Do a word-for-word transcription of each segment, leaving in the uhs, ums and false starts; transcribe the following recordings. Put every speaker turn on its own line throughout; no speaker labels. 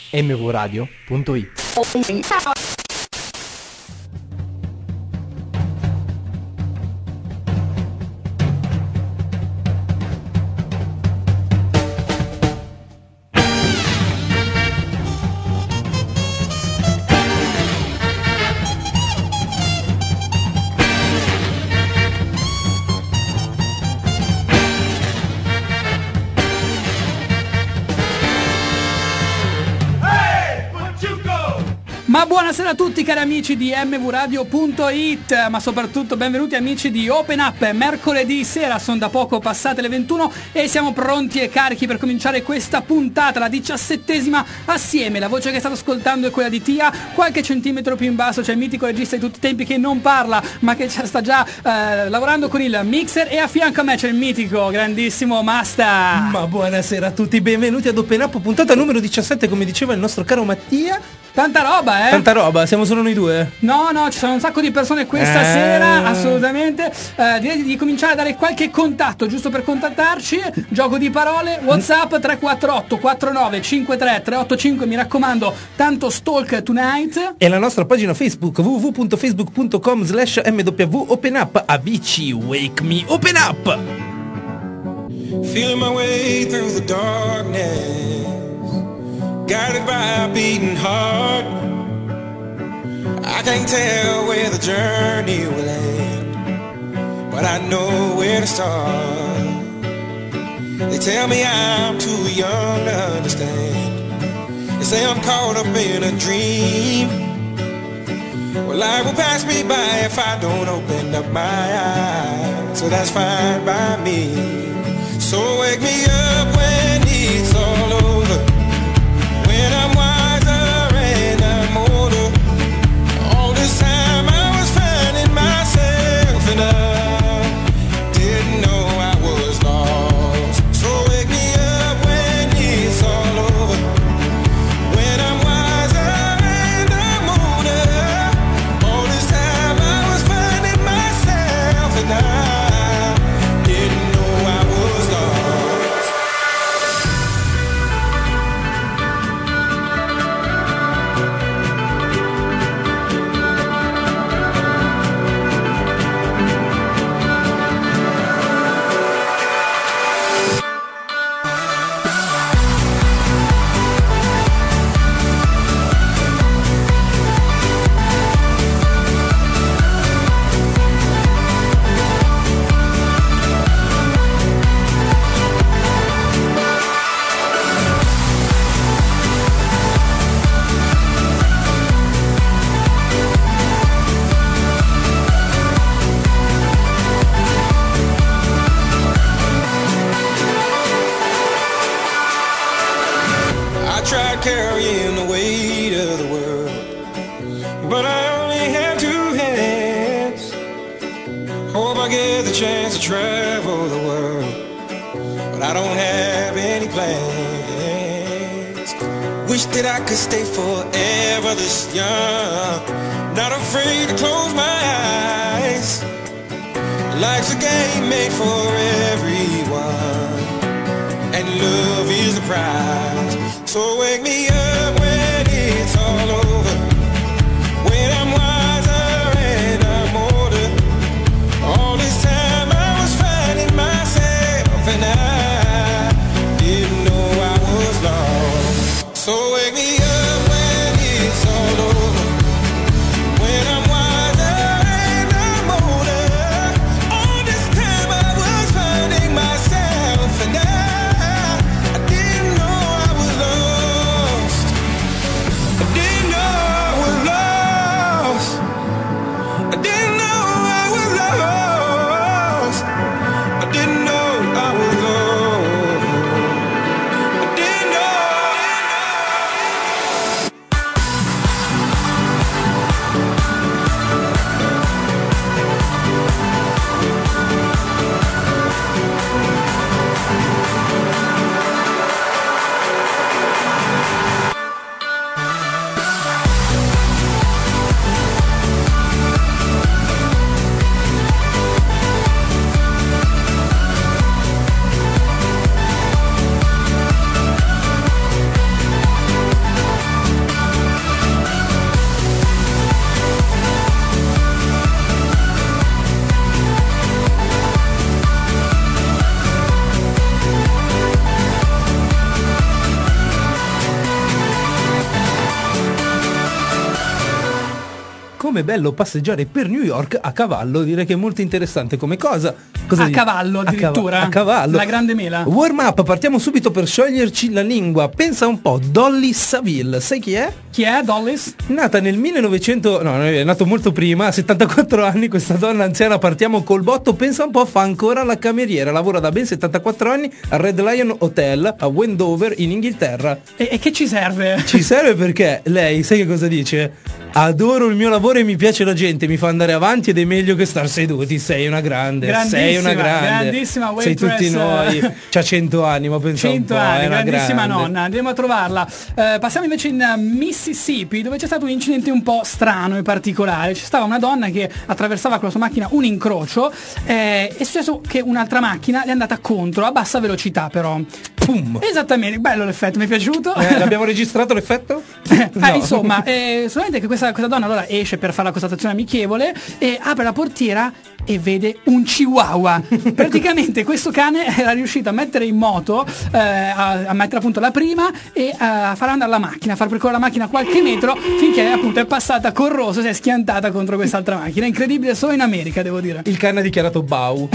m v radio punto it.
Ma buonasera a tutti cari amici di m v radio punto it, ma soprattutto benvenuti amici di Open Up. Mercoledì sera, sono da poco passate le ventuno e siamo pronti e carichi per cominciare questa puntata, la diciassettesima assieme. La voce che state ascoltando è quella di Tia, qualche centimetro più in basso c'è il mitico regista di tutti i tempi che non parla ma che sta già eh, lavorando con il mixer, e a fianco a me c'è il mitico, grandissimo Masta.
Ma buonasera a tutti, benvenuti ad Open Up, puntata numero diciassette, come diceva il nostro caro Mattia.
Tanta roba, eh?
Tanta roba, siamo solo noi due?
No, no, ci sono un sacco di persone questa
eh...
sera, assolutamente. Eh, direi di cominciare a dare qualche contatto, giusto per contattarci. Gioco di parole, WhatsApp tre quattro otto quattro nove cinque tre tre otto cinque, mi raccomando, tanto stalk tonight.
E la nostra pagina Facebook, w w w punto facebook punto com slash m w open up. Avicii, wake me, open up!
Feeling my way through the darkness, guided by a beating heart. I can't tell where the journey will end, but I know where to start. They tell me I'm too young to understand. They say I'm caught up in a dream. Well, life will pass me by if I don't open up my eyes, so that's fine by me. So wake me up when it's all over, when I'm wiser and I'm older. All this time I was finding myself and I didn't know I was lost. So wake me up when it's all over, when I'm wiser and I'm older. All this time I was finding myself and I didn't know I was lost. I tried carrying the weight of the world, but I only have two hands. Hope I get the chance to travel the world, but I don't have any plans. Wish that I could stay forever this young, not afraid to close my eyes. Life's a game made for everyone, and love is the prize. So wake me up when it's all over, when I'm wiser and I'm older. All this time I was finding myself and I didn't know I was lost. So wake me up when it's all over, when I'm wiser and I'm older. All this time I was finding myself and I I didn't know I was lost.
com'è bello passeggiare per New York a cavallo. Direi che è molto interessante come cosa. Cosa
A
dici?
cavallo addirittura?
A, cava- a cavallo.
La grande mela.
Warm up, partiamo subito per scioglierci la lingua. Pensa un po', Dolly Saville, sai chi è?
Chi è Dollis?
Nata nel millenovecento, no, è nato molto prima, a settantaquattro anni, questa donna anziana, partiamo col botto, pensa un po', fa ancora la cameriera, lavora da ben settantaquattro anni al Red Lion Hotel a Wendover in Inghilterra.
E, e che ci serve?
Ci serve perché lei, sai che cosa dice? Adoro il mio lavoro e mi piace la gente, mi fa andare avanti ed è meglio che star seduti. Sei una grande, sei una grande,
grandissima
sei
waitress.
tutti noi. C'ha cento anni, ma pensa
cento
un po',
anni,
è una
grandissima
grande.
nonna, andiamo a trovarla. Eh, passiamo invece in Mississippi, dove c'è stato un incidente un po' strano e particolare. C'è stata una donna che attraversava con la sua macchina un incrocio, eh, è successo che un'altra macchina le è andata contro a bassa velocità, però.
Pum.
Esattamente, bello l'effetto, mi è piaciuto.
Eh, l'abbiamo registrato l'effetto?
Eh,
No.
insomma, eh, solamente che questa, questa donna allora esce per fare la constatazione amichevole e apre la portiera e vede un chihuahua. Praticamente questo cane era riuscito a mettere in moto, eh, a, a mettere appunto la prima e a far andare la macchina, a far percorrere la macchina qualche metro finché appunto è passata col rosso, si è schiantata contro quest'altra macchina. Incredibile, solo in America, devo dire.
Il cane ha dichiarato Bau.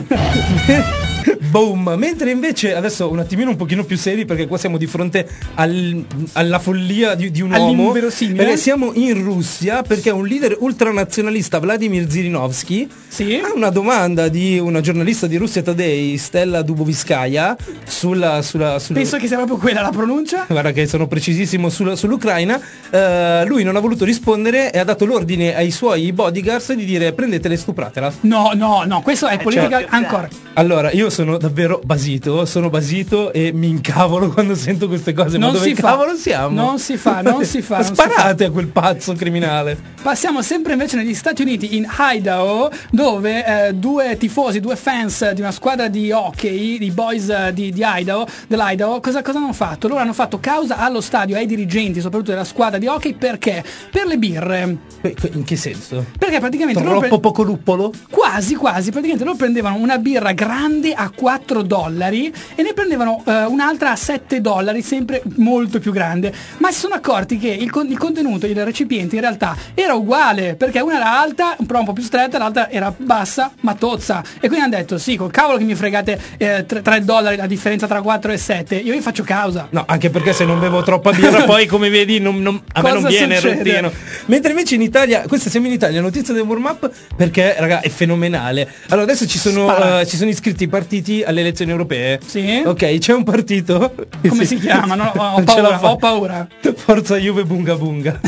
Boom. Mentre invece adesso un attimino un pochino più seri, perché qua siamo di fronte al- alla follia di, di un uomo.
All'inverosimile.
Perché siamo in Russia, perché un leader ultranazionalista, Vladimir Zhirinovsky,
Sì?
ha una domanda di una giornalista di Russia Today, Stella Dubovskaya, sulla, sulla, sulla
Penso che sia proprio quella la pronuncia.
guarda che sono precisissimo sulla- sull'Ucraina. Eh, lui non ha voluto rispondere e ha dato l'ordine ai suoi bodyguards di dire prendetela e stupratela.
No, no, no, questo è politica ancora.
Allora, io sono davvero basito, sono basito e mi incavolo quando sento queste cose.
Non
ma dove
si fa.
cavolo siamo?
Non si fa, non si fa,
Ma
non si fa.
sparate a quel pazzo criminale.
Passiamo sempre invece negli Stati Uniti, in Idaho, dove eh, due tifosi, due fans di una squadra di hockey, i boys eh, di, di Idaho, dell'Idaho, cosa, cosa hanno fatto? Loro hanno fatto causa allo stadio, ai dirigenti, soprattutto della squadra di hockey, perché? Per le birre.
Que- que- In che senso?
Perché praticamente loro
Troppo
pre-
poco luppolo?
quasi quasi, praticamente loro prendevano una birra grande a quattro dollari e ne prendevano eh, un'altra a sette dollari, sempre molto più grande, ma si sono accorti che il, con- il contenuto, il recipiente in realtà era uguale, perché una era alta, però un po' più stretta, l'altra era bassa ma tozza, e quindi hanno detto sì, col cavolo che mi fregate eh, tre dollari la differenza tra quattro e sette, io vi faccio causa.
No, anche perché se non bevo troppa birra poi come vedi non, non- a me
Cosa
non viene il
succede?
rottino. Mentre invece in Italia, questa siamo in Italia, notizia del warm up perché raga è fenomenale. Allora adesso ci sono,
Spara.
eh, ci sono iscritti i partiti alle elezioni europee.
Sì.
Ok, c'è un partito.
Come
Sì.
si chiamano? Ho, ho
Non ce la
paura,
fa.
ho paura.
Forza Juve Bunga Bunga.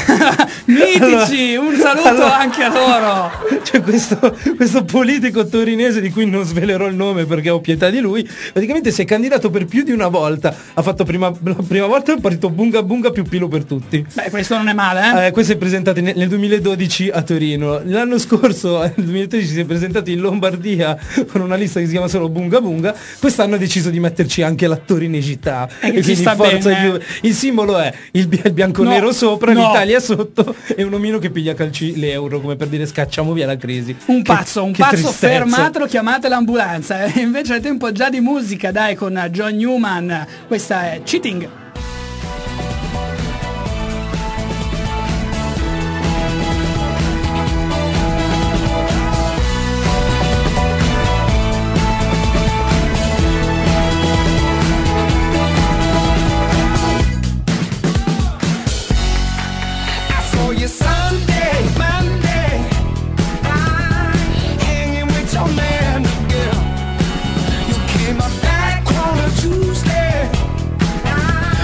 Mitici,
Allora-
un saluto
allora-
anche a loro.
C'è questo, questo politico torinese di cui non svelerò il nome perché ho pietà di lui. Praticamente si è candidato per più di una volta. Ha fatto prima, la prima volta il partito Bunga Bunga più Pilo per tutti.
Beh, questo non è male, eh?
Eh, questo è presentato nel, nel duemiladodici a Torino. L'anno scorso, nel duemilatredici, si è presentato in Lombardia con una lista che si chiama solo Bunga Bunga. Quest'anno ha deciso di metterci anche la torinesità.
E che
E
ci
quindi
sta
forza
bene.
Juve. Il simbolo è il, bi- il
No,
bianco nero sopra,
no.
l'Italia sotto e un omino che piglia a calci l'euro, come per dire scacciamo via la crisi.
Un
Che-
pazzo, un
che
pazzo,
tristezza.
fermatelo, chiamate l'ambulanza. E invece è tempo già di musica, dai, con John Newman. Questa è Cheating.
I saw you Sunday, Monday, hanging with your man, girl. You came up back on a Tuesday.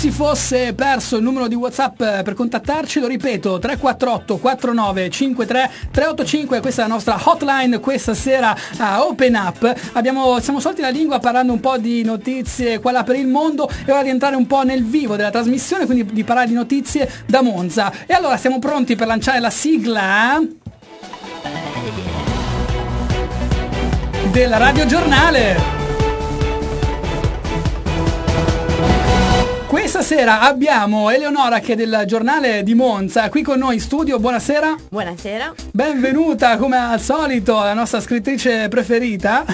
si fosse perso il numero di WhatsApp per contattarci, lo ripeto, tre quattro otto quattro nove cinque tre tre otto cinque, questa è la nostra hotline questa sera a Open Up. Abbiamo, siamo solti la lingua parlando un po' di notizie qua là per il mondo, è ora di entrare un po' nel vivo della trasmissione, quindi di parlare di notizie da Monza. E allora siamo pronti per lanciare la sigla della Radio Giornale. Questa sera abbiamo Eleonora che è del giornale di Monza qui con noi in studio. Buonasera.
Buonasera.
Benvenuta come al solito la nostra scrittrice preferita.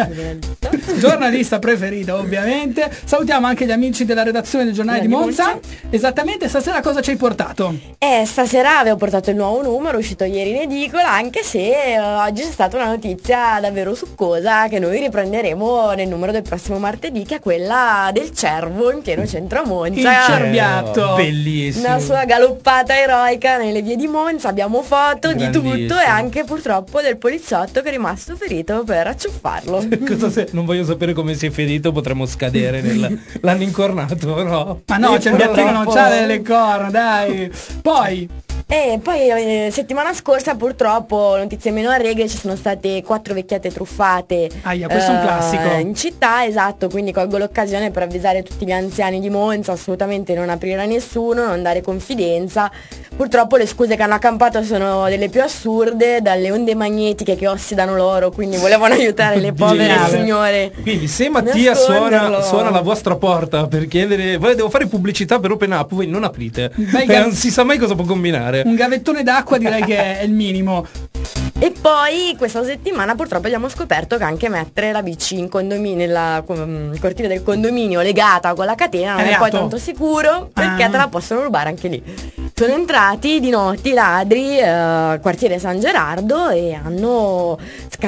Giornalista preferita ovviamente. Salutiamo anche gli amici della redazione del giornale di Monza. Monza. Esattamente, stasera cosa ci hai portato?
Eh, stasera avevo portato il nuovo numero uscito ieri in edicola, anche se eh, oggi c'è stata una notizia davvero succosa che noi riprenderemo nel numero del prossimo martedì, che è quella del cervo in pieno centro a Monza.
Il cerbiatto,
bellissimo,
una sua galoppata eroica nelle vie di Monza. Abbiamo foto di tutto e anche purtroppo del poliziotto che è rimasto ferito per acciuffarlo.
Cosa se... non voglio sapere come si è ferito, potremmo scadere nel... l'hanno incornato, no?
Ma no, c'è il biattino, non c'ha delle corna, dai. Poi
E poi eh, settimana scorsa purtroppo, notizie meno allegre, ci sono state quattro vecchiate truffate.
Aia, questo è un classico.
In città, esatto, quindi colgo l'occasione per avvisare tutti gli anziani di Monza, assolutamente non aprire a nessuno, non dare confidenza. Purtroppo le scuse che hanno accampato sono delle più assurde, dalle onde magnetiche che ossidano l'oro, quindi volevano aiutare le povere
Geniale.
signore.
Quindi se Mattia suona, suona alla vostra porta per chiedere, voi devo fare pubblicità per Open Up, voi non aprite, perché non si sa mai cosa può combinare.
un gavettone d'acqua direi che è il minimo.
E poi questa settimana purtroppo abbiamo scoperto che anche mettere la bici in condominio, nella um, cortile del condominio legata con la catena non
È
è poi
reato.
tanto sicuro, perché
Ah.
te la possono rubare anche lì. Sono entrati di notte i ladri, eh, quartiere San Gerardo, e hanno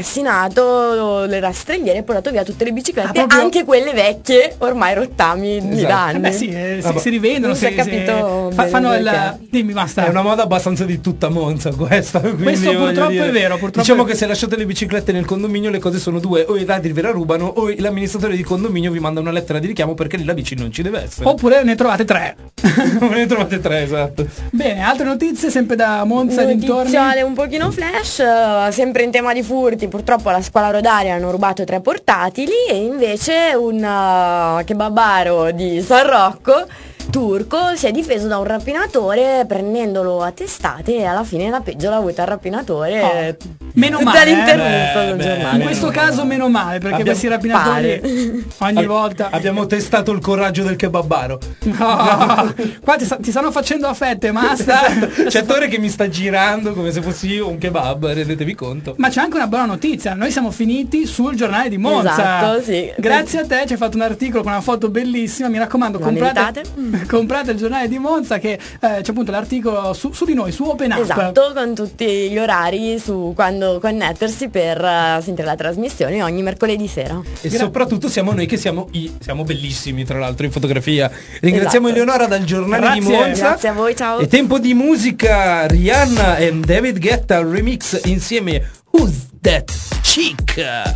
scassinato le rastrelliere e portato via tutte le biciclette,
Ah, proprio-
anche quelle vecchie, ormai rottami di
Esatto.
da anni.
Eh beh sì, eh, si,
Vabbè.
si rivendono,
Non si è
si-
capito
si- fa-
bene
fanno il...
perché.
Dimmi, basta.
È una moda abbastanza di tutta Monza questa. quindi
Questo
voglio
purtroppo
dire,
è vero, purtroppo
diciamo
è-
che se lasciate le biciclette nel condominio le cose sono due: o i ladri ve la rubano o l'amministratore di condominio vi manda una lettera di richiamo perché lì la bici non ci deve essere.
Oppure ne trovate tre.
Ne trovate tre, esatto.
Bene, altre notizie sempre da Monza e dintorni.
Notiziale un pochino flash, eh, sempre in tema di furti. Purtroppo alla scuola Rodaria hanno rubato tre portatili, e invece un uh, kebabaro di San Rocco turco si è difeso da un rapinatore prendendolo a testate, e alla fine la peggio l'ha avuta il rapinatore.
Oh, meno
Tutta
male,
l'intervista
eh.
del
Beh,
giornale.
In
beh,
questo
no.
caso meno male, perché
Abbiamo-
questi rapinatori
pare.
ogni volta.
Abbiamo testato il coraggio del kebabaro.
No, qua ti, sta- ti stanno facendo a fette, basta.
C'è Tore che mi sta girando come se fossi io un kebab, rendetevi conto.
Ma c'è anche una buona notizia, noi siamo finiti sul giornale di Monza.
Esatto, sì.
Grazie a te, ci hai fatto un articolo con una foto bellissima, mi raccomando,
La
comprate,
meritate?
comprate il giornale di Monza, che eh, c'è appunto l'articolo su, su di noi, su Open Up.
Esatto, con tutti gli orari su quando connettersi per uh, sentire la trasmissione ogni mercoledì sera.
E
Gra-
soprattutto siamo noi che siamo i siamo bellissimi, tra l'altro, in fotografia. Ringraziamo
Esatto.
Eleonora dal giornale di
Grazie.
Monza.
Grazie a voi, ciao.
È tempo di musica. Rihanna e David Guetta remix insieme Who's That Chick?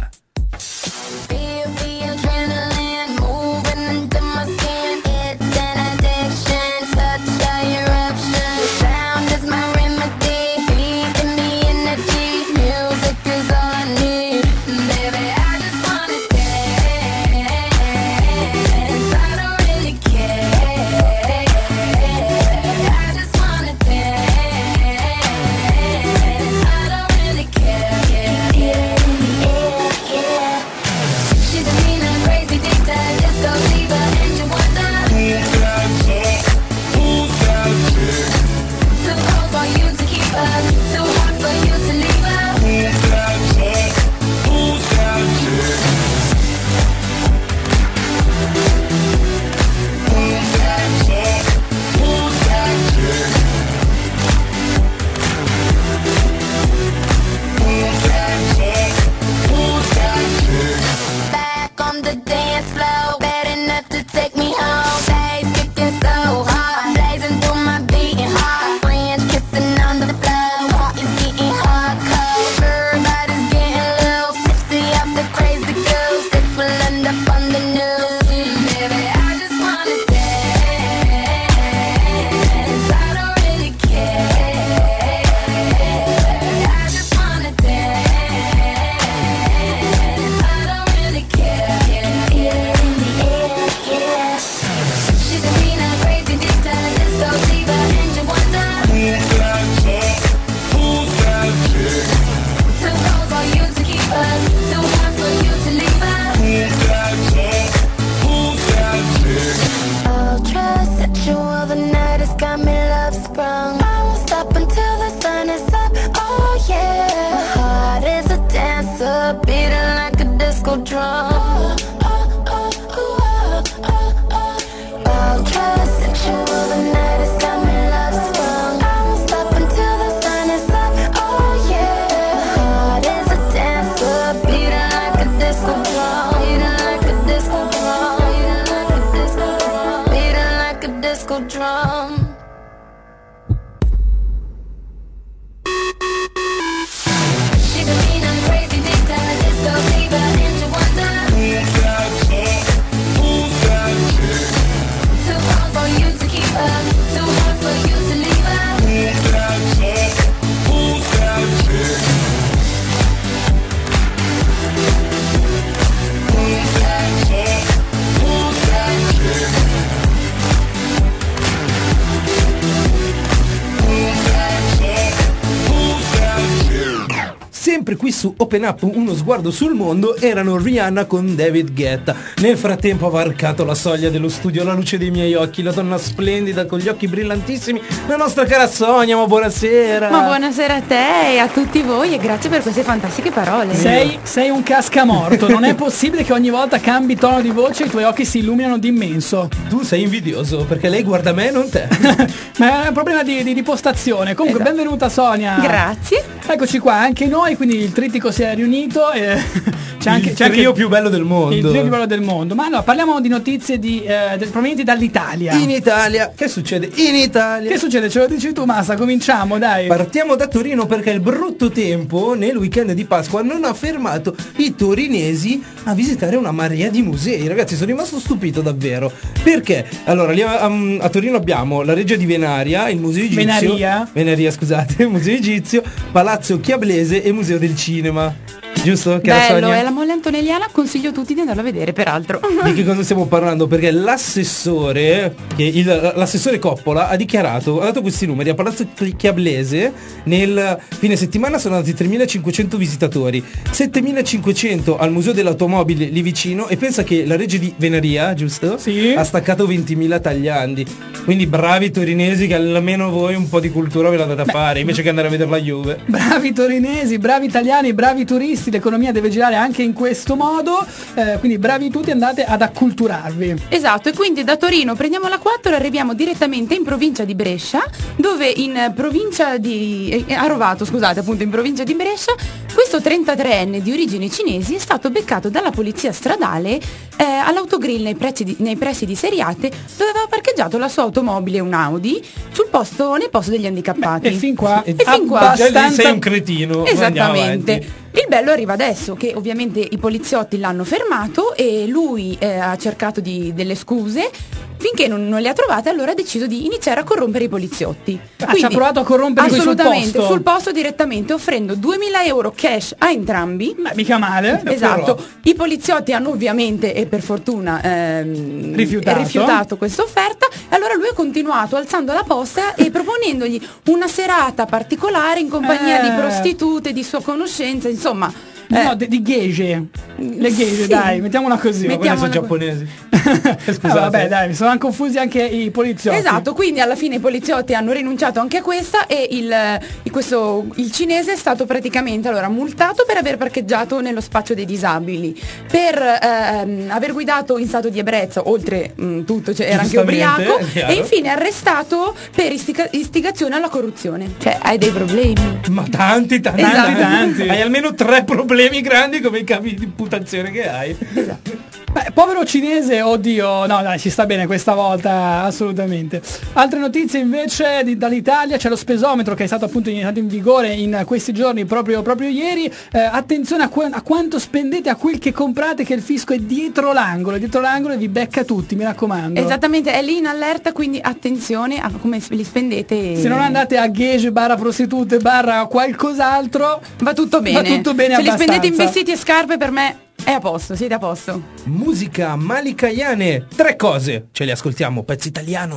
Feel the adrenaline moving into my skin. It's an addiction, such a eruption. Sound is my remedy, feeding me energy. Music is all I need. Baby, I just wanna dance. I don't really care. I just wanna dance. I don't really care. drum. She's a mean and crazy dictator, disco diva, into wonder.
Who's that chick? Who's that chick?
Too hard for you to keep her, too hard for you to leave her.
Who's that chick? Who's that chick? Who's that chick? Who's that chick? Who's that chick? Who's that chick?
Sempre qui su Open Up, uno sguardo sul mondo, erano Rihanna con David Guetta. Nel frattempo ha varcato la soglia dello studio alla luce dei miei occhi, la donna splendida con gli occhi brillantissimi, la nostra cara Sonia, ma buonasera.
Ma buonasera a te e a tutti voi e grazie per queste fantastiche parole.
Sei, sei un cascamorto, non è possibile che ogni volta cambi tono di voce e i tuoi occhi si illuminano d'immenso.
Tu sei invidioso perché lei guarda me e non te.
Ma è un problema di, di, di postazione. Comunque,
Esatto.
benvenuta Sonia.
Grazie.
Eccoci qua, anche noi, quindi il trittico si è riunito e c'è anche
Il
c'è
trio
anche
più bello del mondo.
il trio più bello del mondo. Ma allora parliamo di notizie di, eh, del- provenienti dall'Italia.
In Italia, che succede? In Italia.
Che succede? Ce lo dici tu, Massa? Cominciamo, dai.
Partiamo da Torino perché il brutto tempo nel weekend di Pasqua non ha fermato i torinesi a visitare una marea di musei. Ragazzi, sono rimasto stupito davvero. Perché? Allora, lì a, um, a Torino abbiamo la Reggia di Venaria, il Museo Egizio.
Venaria?
Venaria, scusate, il Museo Egizio, Palazzo Chiablese e Museo del Cinema. Giusto? Che era
Bello,
Sonia?
è la mole antonelliana, consiglio a tutti di andarlo a vedere peraltro.
Di che cosa stiamo parlando? Perché l'assessore, che il- l'assessore Coppola ha dichiarato, ha dato questi numeri a Palazzo Chiablese nel fine settimana sono andati tremilacinquecento visitatori, settemilacinquecento al Museo dell'Automobile lì vicino e pensa che la Reggia di Venaria, giusto?
Sì.
Ha staccato ventimila tagliandi. Quindi bravi torinesi che almeno voi un po' di cultura ve la date a fare invece che andare a vedere la Juve.
Bravi torinesi, bravi italiani, bravi turisti, l'economia deve girare anche in questo modo, eh, quindi bravi tutti, andate ad acculturarvi.
Esatto, e quindi da Torino prendiamo la quattro e arriviamo direttamente in provincia di Brescia, dove in provincia di eh, a Rovato, scusate, appunto in provincia di Brescia, questo trentatreenne di origini cinesi è stato beccato dalla polizia stradale eh, all'autogrill nei, pressi di, nei pressi di Seriate, dove aveva parcheggiato la sua automobile, un Audi, sul posto, nel posto degli handicappati.
E fin qua,
E
fin qua.
Già lì
abbastanza-
sei un cretino. Andiamo
Esattamente.
avanti.
Il bello arriva adesso che ovviamente i poliziotti l'hanno fermato e lui eh, ha cercato di, delle scuse. Finché non, non le ha trovate, allora ha deciso di iniziare a corrompere i poliziotti.
Ah, ci ha provato a corromperli sul
assolutamente,
posto?
sul posto direttamente, offrendo duemila euro cash a entrambi.
Beh, mica male.
Esatto,
Però.
i poliziotti hanno ovviamente e per fortuna ehm,
Rifiutato.
rifiutato questa offerta e allora lui ha continuato alzando la posta e proponendogli una serata particolare in compagnia
Eh.
di prostitute di sua conoscenza, insomma. eh,
No, di, di geishe. Le geishe,
Sì.
dai, mettiamola così.
Ma quelli sono
Mettiamola-
giapponesi.
Ah, vabbè, dai, mi sono anche confusi anche i poliziotti.
Esatto, quindi alla fine i poliziotti hanno rinunciato anche a questa e il, il- questo, il cinese è stato praticamente allora multato per aver parcheggiato nello spazio dei disabili, per ehm, aver guidato in stato di ebbrezza, oltre mh, tutto, cioè, era anche
Giustamente,
ubriaco,
è chiaro.
e infine arrestato per istica- istigazione alla corruzione. Cioè, hai dei problemi.
Ma tanti, tanti,
Esatto.
tanti. Hai almeno tre problemi grandi come i capi di imputazione che hai.
Beh, povero cinese, oddio, no dai, ci sta bene questa volta, assolutamente. Altre notizie invece di- dall'Italia, c'è lo spesometro che è stato appunto entrato in vigore in questi giorni, proprio, proprio ieri. Eh, attenzione a, qua- a quanto spendete, a quel che comprate, che il fisco è dietro l'angolo, è dietro l'angolo e vi becca tutti, mi raccomando.
Esattamente, è lì in allerta, quindi attenzione a come li spendete.
Se non andate a Gage barra prostitute barra qualcos'altro,
Va tutto bene.
Va tutto bene
Se li spendete in
abbastanza.
vestiti e scarpe, per me è a posto, siete a posto.
Musica malicaiane. Tre cose. Ce le ascoltiamo. Pezzo italiano.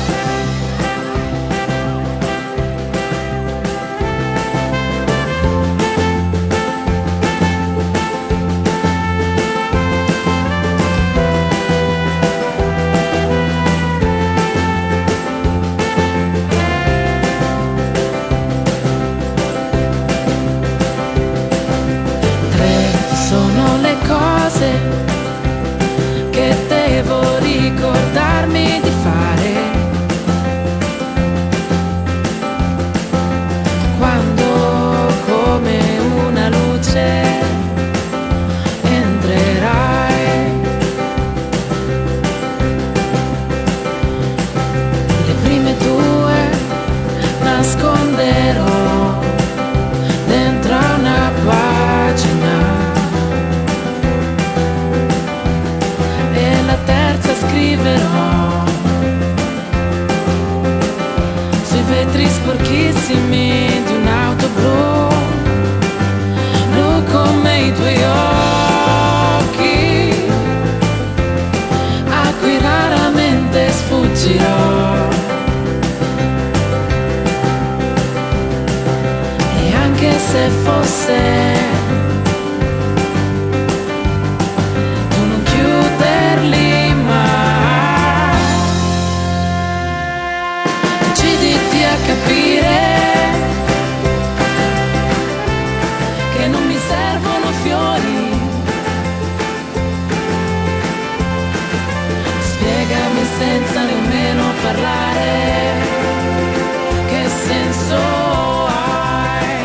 Tre sono le cose che devo ricordarmi di fare. scriverò sui vetri sporchissimi di un'auto blu, blu come i tuoi occhi, a cui raramente sfuggirò. E anche se fosse tu non chiuderli mai, deciditi a capire che non mi servono fiori, spiegami senza nemmeno parlare che senso hai.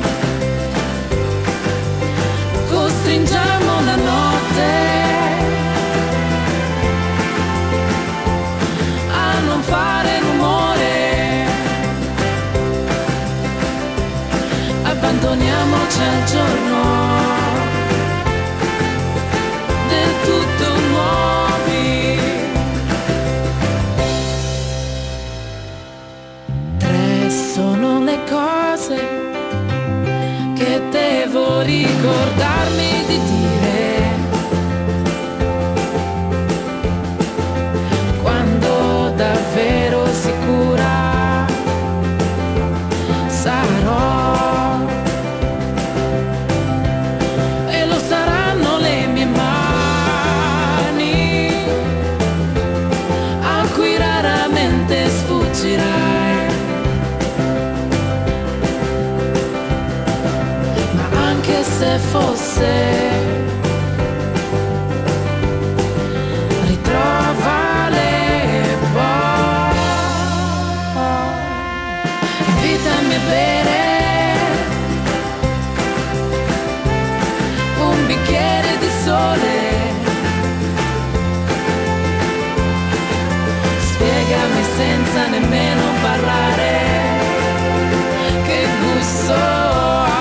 Costringiamo la notte a non fare rumore, abbandoniamoci al giorno del tutto nuovi. Tre sono le cose che devo ricordarmi di dire quando davvero sicura sarò, e lo saranno le mie mani a cui raramente sfuggirai. Ma anche se fosse, ritrovale poi, invitami a bere un bicchiere di sole, spiegami senza nemmeno parlare che gusto ha.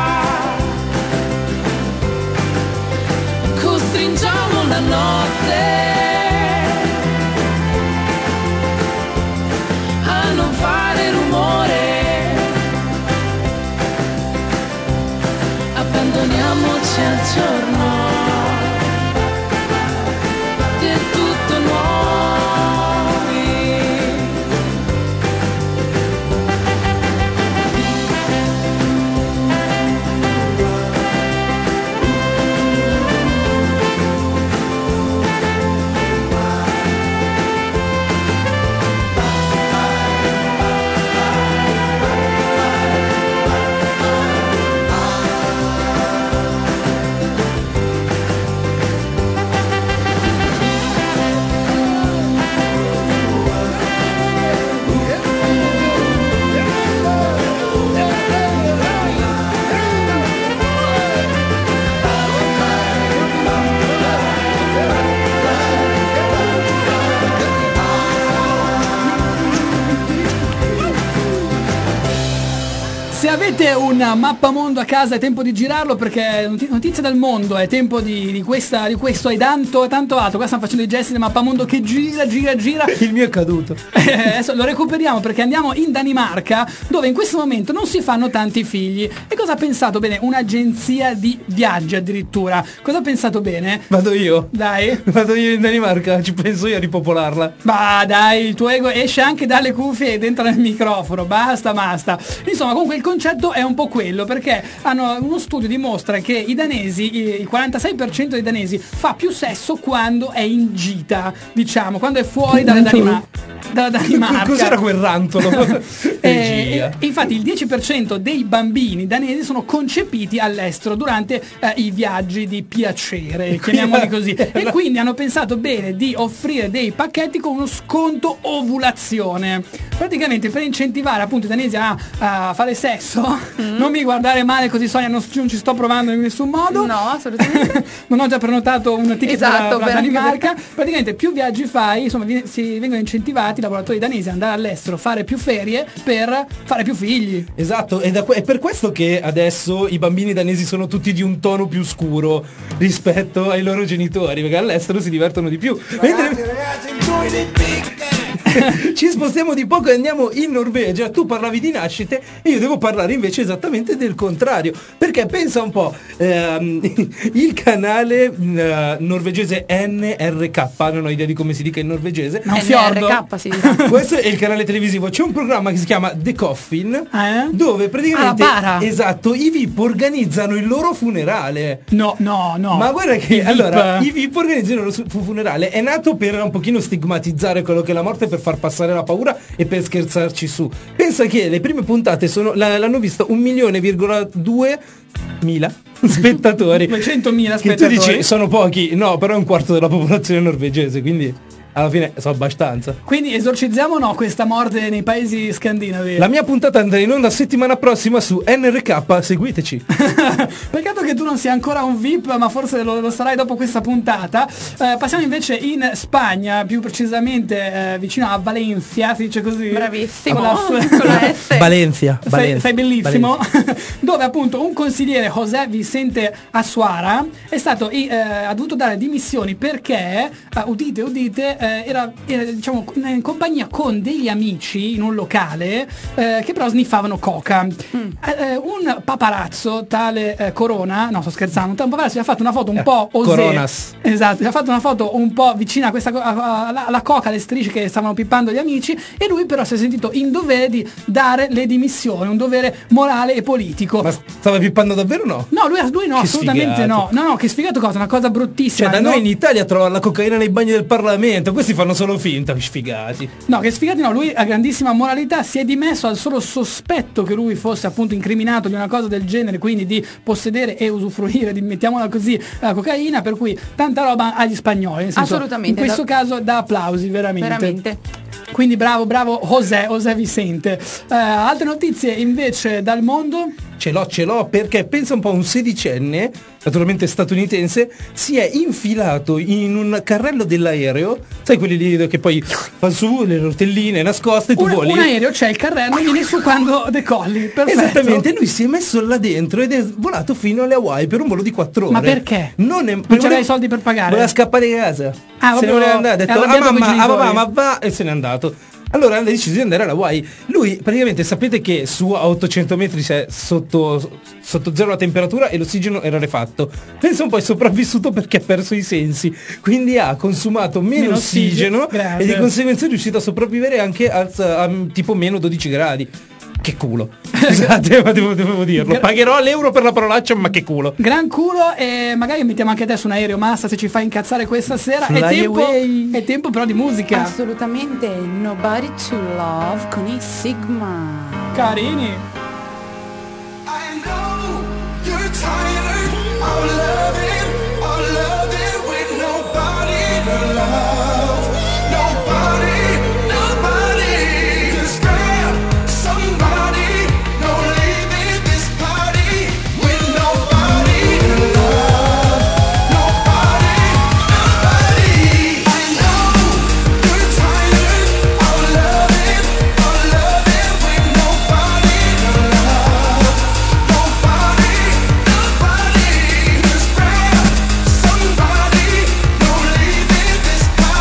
Costringiamo la notte a non fare rumore, abbandoniamoci al giorno del tutto nuovi.
Se avete un mappamondo a casa è tempo di girarlo, perché noti- notizie dal mondo, è tempo di, di, questa, di questo e tanto, tanto altro. Qua stanno facendo i gesti del mappamondo che gira, gira, gira.
Il mio è caduto.
Eh, adesso lo recuperiamo perché andiamo in Danimarca, dove in questo momento non si fanno tanti figli. E cosa ha pensato bene? Un'agenzia di viaggi addirittura. Cosa ha pensato bene?
Vado io.
Dai.
Vado io in Danimarca, ci penso io a ripopolarla.
Bah dai, il tuo ego esce anche dalle cuffie ed entra nel microfono. Basta, basta. Insomma, comunque il concetto è un po' quello, perché hanno, uno studio dimostra che i danesi, il quarantasei per cento dei danesi fa più sesso quando è in gita, diciamo, quando è fuori dalla Danimarca. Dalla Danimarca.
Cos'era quel rantolo?
eh, e, infatti il dieci per cento dei bambini danesi sono concepiti all'estero durante eh, i viaggi di piacere, chiamiamoli così, e quindi hanno pensato bene di offrire dei pacchetti con uno sconto ovulazione, praticamente per incentivare appunto i danesi a, a fare sesso prenotato. Non mi guardare male così, Sonia, non, non ci sto provando in nessun modo.
No, assolutamente.
Non ho già prenotato un ticket
Esatto,
per la,
per
la
anche
Danimarca. Praticamente più viaggi fai, insomma, vi- si vengono incentivati i lavoratori danesi ad andare all'estero, fare più ferie per fare più figli.
Esatto, è, da que- è per questo che adesso i bambini danesi sono tutti di un tono più scuro rispetto ai loro genitori, perché all'estero si divertono di più. Mentre ci spostiamo di poco e andiamo in Norvegia. Tu parlavi di nascite e io devo parlare invece esattamente del contrario, perché pensa un po', ehm, il canale eh, norvegese N R K, non ho idea di come si dica in norvegese.
No, fiordo.
N R K si dirà.
Questo è il canale televisivo. C'è un programma che si chiama The Coffin,
Eh?
dove praticamente,
Ah, la bara.
esatto, i V I P organizzano il loro funerale.
No, no, no.
Ma guarda che
I V I P.
allora i V I P organizzano il loro su- funerale. È nato per un pochino stigmatizzare quello che è la morte, per far passare la paura e per scherzarci su. Pensa che le prime puntate sono, la- l'hanno vista un milione virgola due mila spettatori.
duecentomila
Che tu
spettatori.
dici sono pochi, no, però è un quarto della popolazione norvegese, quindi alla fine sono abbastanza.
Quindi esorcizziamo o no questa morte nei paesi scandinavi?
La mia puntata andrà in onda settimana prossima su N R K, seguiteci.
Peccato che tu non sia ancora un V I P, ma forse lo, lo sarai dopo questa puntata. Eh, passiamo invece in Spagna, più precisamente eh, vicino a Valencia, si dice così.
Bravissimo.
Con la,
Con la S.
Valencia,
Sei, sei bellissimo. Dove appunto un consigliere, José Vicente Asuara, è stato i- eh, ha dovuto dare dimissioni perché, eh, udite udite, eh, era, era, diciamo in compagnia con degli amici in un locale eh, che però sniffavano coca. Eh, eh, un paparazzo tale eh, Corona, no sto scherzando, un paparazzo gli ha fatto una foto un
Eh,
po' osé.
Coronas.
Esatto, gli ha fatto una foto un po' vicina a questa co- a- a- alla, alla coca, alle strisce che stavano pippando gli amici, e lui però si è sentito in dovere di dare le dimissioni, un dovere morale e politico.
Ma stava pippando davvero o no?
No, lui, lui no,
Che
assolutamente
sfigato.
no. No, no, che sfigato cosa, una cosa bruttissima.
Cioè, da
no?
noi in Italia trovano la cocaina nei bagni del Parlamento, questi fanno solo finta, sfigati.
No, che sfigati no, lui ha grandissima moralità, si è dimesso al solo sospetto che lui fosse appunto incriminato di una cosa del genere, quindi di possedere e usufruire di, mettiamola così, la cocaina, per cui tanta roba agli spagnoli, nel senso,
Assolutamente,
in questo
da-
caso da applausi, veramente.
Veramente.
Quindi bravo, bravo José, José Vicente. Eh, altre notizie invece dal mondo?
Ce l'ho, ce l'ho, perché pensa un po', un sedicenne, naturalmente statunitense, si è infilato in un carrello dell'aereo, sai quelli lì che poi fa su le rotelline nascoste, tu
Un,
voli.
un aereo, c'è il carrello, vieni su quando decolli. Perfetto.
Esattamente, lui si è messo là dentro ed è volato fino alle Hawaii per un volo di quattro ore.
Ma perché?
Non, è,
Non c'aveva i soldi per pagare?
Voleva scappare di casa.
Ah,
se ne
proprio
voleva andare, ha
è
detto ah
arrabbiato coi
mamma, ah
genitori."
papà, ma va, e se n'è andato. Allora hanno deciso di andare alla Hawaii. Lui praticamente, sapete che su a ottocento metri c'è sotto, sotto zero la temperatura e l'ossigeno era rarefatto. Pensa un po', è sopravvissuto perché ha perso i sensi, quindi ha consumato meno,
Meno
ossigeno,
ossigeno, grande.
e di conseguenza è riuscito a sopravvivere anche a, a tipo meno dodici gradi. Che culo. Scusate, ma devo, devo dirlo. Pagherò l'euro per la parolaccia, ma che culo.
Gran culo, e magari mettiamo anche adesso un aereo massa se ci fa incazzare questa sera. È
Fly
tempo,
away.
è tempo però di musica.
Assolutamente. Nobody to love con i Sigma.
Carini.
I know you're tired of loving, of loving with nobody to love. Nobody, nobody. Just grab somebody. Don't leave in this party with nobody to love. Nobody, nobody. I know you're tired of loving, of loving with nobody to love. Nobody, nobody. Just grab somebody. Don't leave in this party with nobody to love.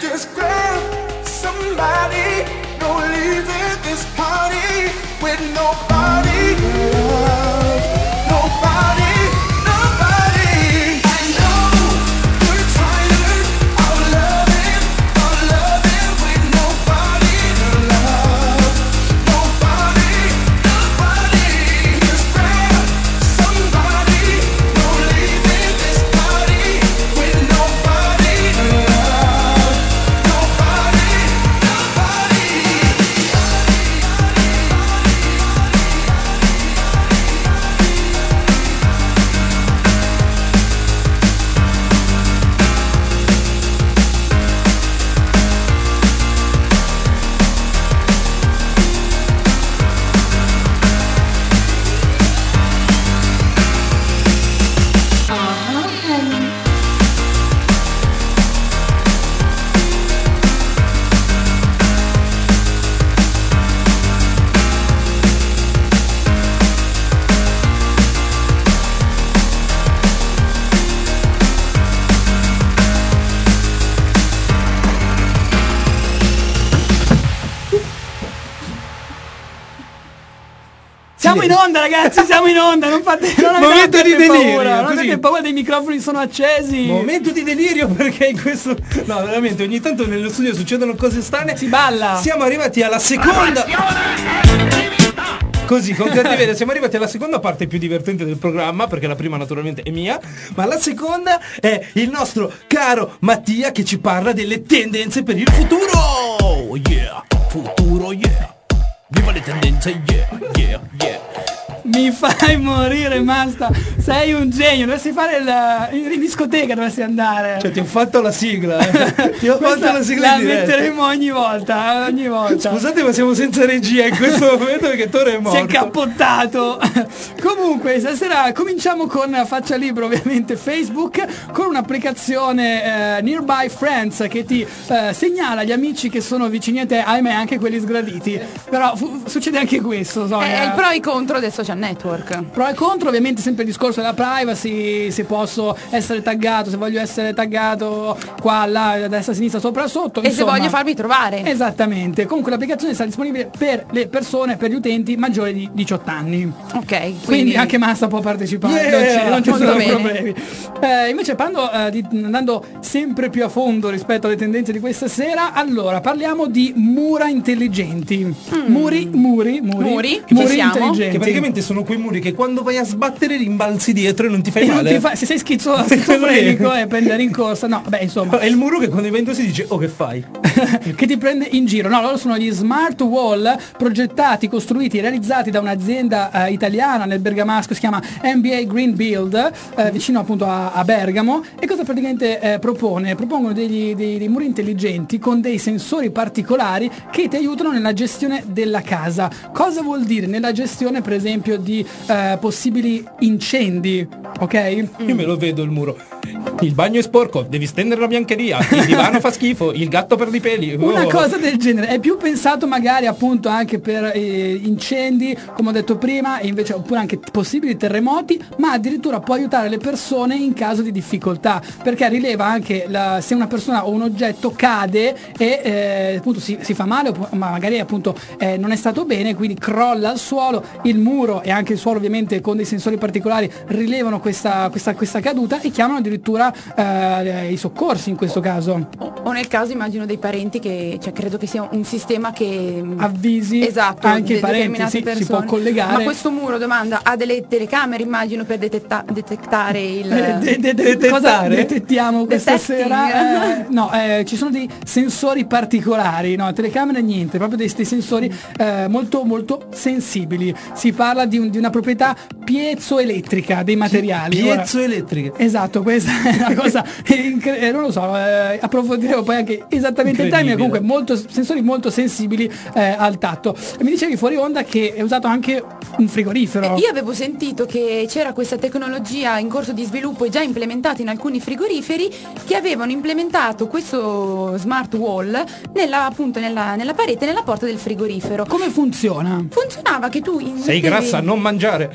just grab somebody. No leaving this party with nobody. Love, nobody, nobody. I know you're tired of loving, of loving with nobody to love. Nobody, nobody. Just grab somebody. No leaving this party with nobody to love. Nobody, nobody.
Siamo in onda, ragazzi, siamo in onda, non fate non avete
Momento di
paura,
delirio,
non
così.
avete paura, dei microfoni sono accesi.
Momento di delirio perché in questo. No, veramente, ogni tanto nello studio succedono cose strane.
Si balla.
Siamo arrivati alla seconda. Così, con cattiveria, siamo arrivati alla seconda parte più divertente del programma, perché la prima naturalmente è mia, ma la seconda è il nostro caro Mattia che ci parla delle tendenze per il futuro. Oh yeah, futuro yeah. Viva le tendenze, yeah, yeah, yeah.
Mi fai morire, Masta. Sei un genio. Dovresti fare il, in discoteca, dovresti andare.
Cioè ti ho fatto la sigla, eh. Ti ho fatto
Questa
la sigla
la
in diretta.
metteremo ogni volta, ogni volta.
Scusate, ma siamo senza regia in questo momento perché Tore è morto.
Si è cappottato. Comunque, stasera cominciamo con Faccia Libera, ovviamente Facebook, con un'applicazione eh, Nearby Friends che ti eh, segnala gli amici che sono vicini a te, ahimè anche quelli sgraditi. Però fu- succede anche questo, Sonia.
È il pro e i contro del social network.
Pro e contro, ovviamente sempre il discorso della privacy, se posso essere taggato, se voglio essere taggato qua, là, a destra, a sinistra, sopra, sotto.
E
insomma.
se voglio farmi trovare.
Esattamente. Comunque l'applicazione sarà disponibile per le persone, per gli utenti maggiori di diciotto anni.
Ok, quindi,
Quindi anche Massa può partecipare,
Yeah,
non ci, non ci
molto
sono
bene.
problemi. Eh, invece parlando, eh, di, andando sempre più a fondo rispetto alle tendenze di questa sera, allora parliamo di mura intelligenti. Muri, muri, muri,
Muri, ci siamo.
intelligenti.
Che praticamente sono quei muri che quando vai a sbattere rimbalzi dietro e non ti fai
E non
male.
ti fa- se sei schizzo, schizofrenico e prendi la rincorsa, no, beh insomma.
È il muro che quando vai in si dice oh che fai?
Che ti prende in giro. No, loro sono gli smart wall progettati, costruiti e realizzati da un'azienda eh, italiana nel bergamasco, si chiama N B A Green Build, eh, vicino appunto a, a Bergamo. E cosa praticamente eh, propone? Propongono degli, dei, dei muri intelligenti con dei sensori particolari che ti aiutano nella gestione della casa. Cosa vuol dire? Nella gestione per esempio di eh, possibili incendi, ok?
Io me lo vedo il muro. Il bagno è sporco, devi stendere la biancheria, il divano fa schifo, il gatto perde i peli.
Una
Oh.
cosa del genere è più pensato magari appunto anche per eh, incendi, come ho detto prima, e invece oppure anche possibili terremoti, ma addirittura può aiutare le persone in caso di difficoltà, perché rileva anche la- se una persona o un oggetto cade e eh, appunto si, si fa male, o ma magari appunto eh, non è stato bene, quindi crolla al suolo, il muro e anche il suolo ovviamente con dei sensori particolari rilevano questa, questa, questa caduta e chiamano addirittura eh, i soccorsi in questo caso.
O, o nel caso immagino dei parenti che, cioè credo che sia un sistema che
Avvisi
esatto,
anche i
de-
parenti,
determinate
sì, si
persone.
può collegare.
Ma questo muro, domanda, ha delle telecamere immagino per detetta- detectare il
Eh, de- de- de-
Detettare?
cosa detettiamo questa
Detecting.
sera? Eh, no, eh, ci sono dei sensori particolari, no, telecamere niente, proprio dei, dei sensori eh, molto molto sensibili. Si parla di, un- di una proprietà piezoelettrica dei materiali. Ora-
Piezoelettriche.
Esatto, questa è una cosa incre- eh, non lo so, eh, approfondiremo poi anche esattamente il termine,
Incredibile.
comunque molto, sensori molto sensibili eh, al tatto. E mi dicevi fuori onda che è usato anche un frigorifero.
Io avevo sentito che c'era questa tecnologia in corso di sviluppo e già implementata in alcuni frigoriferi che avevano implementato questo smart wall nella, appunto, nella, nella parete, nella porta del frigorifero.
Come funziona?
Funzionava che tu in-
Sei
mettevi-
grassa, non mangiare.
Eh,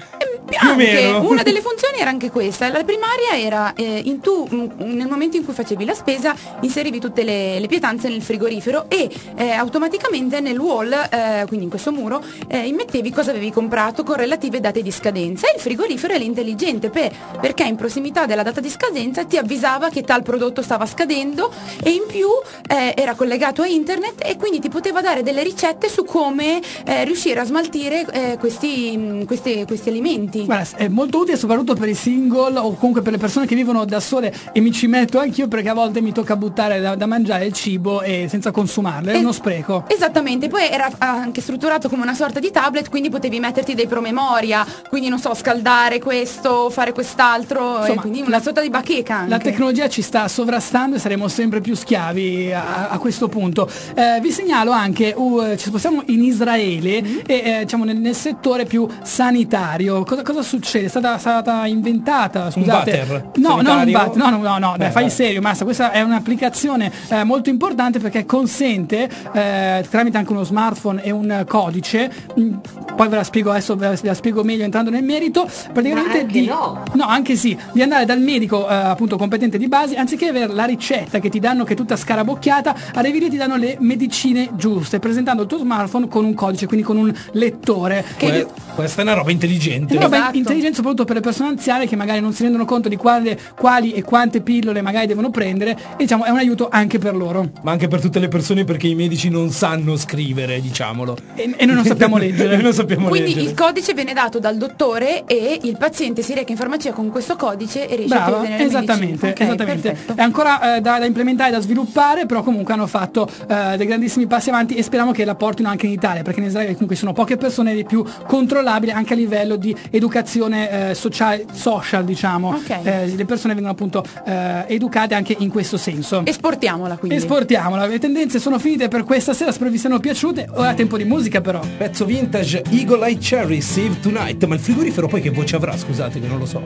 Più o
Anche,
meno.
una delle funzioni era anche questa. La primaria era eh, in tu mh, nel momento in cui facevi la spesa inserivi tutte le, le pietanze nel frigorifero e eh, automaticamente nel wall, eh, quindi in questo muro, eh, immettevi cosa avevi comprato con relative date di scadenza. E il frigorifero era intelligente per, perché in prossimità della data di scadenza ti avvisava che tal prodotto stava scadendo e in più eh, era collegato a internet e quindi ti poteva dare delle ricette su come eh, riuscire a smaltire eh, questi, mh, questi, questi alimenti.
Guarda, è molto utile soprattutto per i single o comunque per le persone che vivono da sole, e mi ci metto anch'io perché a volte mi tocca buttare da, da mangiare il cibo e senza consumarlo, è
Es-
uno spreco.
Esattamente, poi era anche strutturato come una sorta di tablet, quindi potevi metterti dei promemoria, quindi non so, scaldare questo, fare quest'altro,
Insomma,
e quindi una
la-
sorta di bacheca anche.
La tecnologia ci sta sovrastando e saremo sempre più schiavi a, a questo punto. Eh, vi segnalo anche, uh, ci spostiamo in Israele
Mm-hmm.
e eh, diciamo nel, nel settore più sanitario. Cosa, cosa succede? È stata, stata inventata, scusate.
water
no, non un
sanitario?
water, no, no, no, no, dai,
Beh,
fai
dai.
serio, Massa. Questa è un'applicazione eh, molto importante perché consente eh, tramite anche uno smartphone e un codice, mh, poi ve la spiego adesso, ve la, ve la spiego meglio entrando nel merito, praticamente
Ma anche
di
no.
no, anche sì, di andare dal medico eh, appunto competente di base, anziché avere la ricetta che ti danno che è tutta scarabocchiata, arrivi lì e ti danno le medicine giuste, presentando il tuo smartphone con un codice, quindi con un lettore.
Que-
Che
questa è una roba intelligente.
è una roba
Esatto.
intelligente soprattutto per le persone anziane che magari non si rendono conto di quali, quali e quante pillole magari devono prendere, e diciamo è un aiuto anche per loro.
Ma anche per tutte le persone, perché i medici non sanno scrivere, diciamolo.
E, e noi non sappiamo leggere.
Noi non sappiamo
Quindi
leggere.
il codice viene dato dal dottore e il paziente si reca in farmacia con questo codice e riesce a
Brava,
ottenere le
esattamente,
medicine. Ok,
esattamente.
perfetto.
È ancora eh, da, da implementare, da sviluppare, però comunque hanno fatto eh, dei grandissimi passi avanti e speriamo che la portino anche in Italia, perché in Israele comunque sono poche persone ed è più controllabile anche a livello di educazione eh, sociale, social diciamo.
Ok.
Eh, le persone vengono appunto eh, educate anche in questo senso.
Esportiamola quindi.
Esportiamola, le tendenze sono finite per questa sera, spero vi siano piaciute. Ora è tempo di musica però.
Pezzo vintage, Eagle Eye Cherry, Save Tonight. Ma il frigorifero poi che voce avrà? Scusate che non lo so.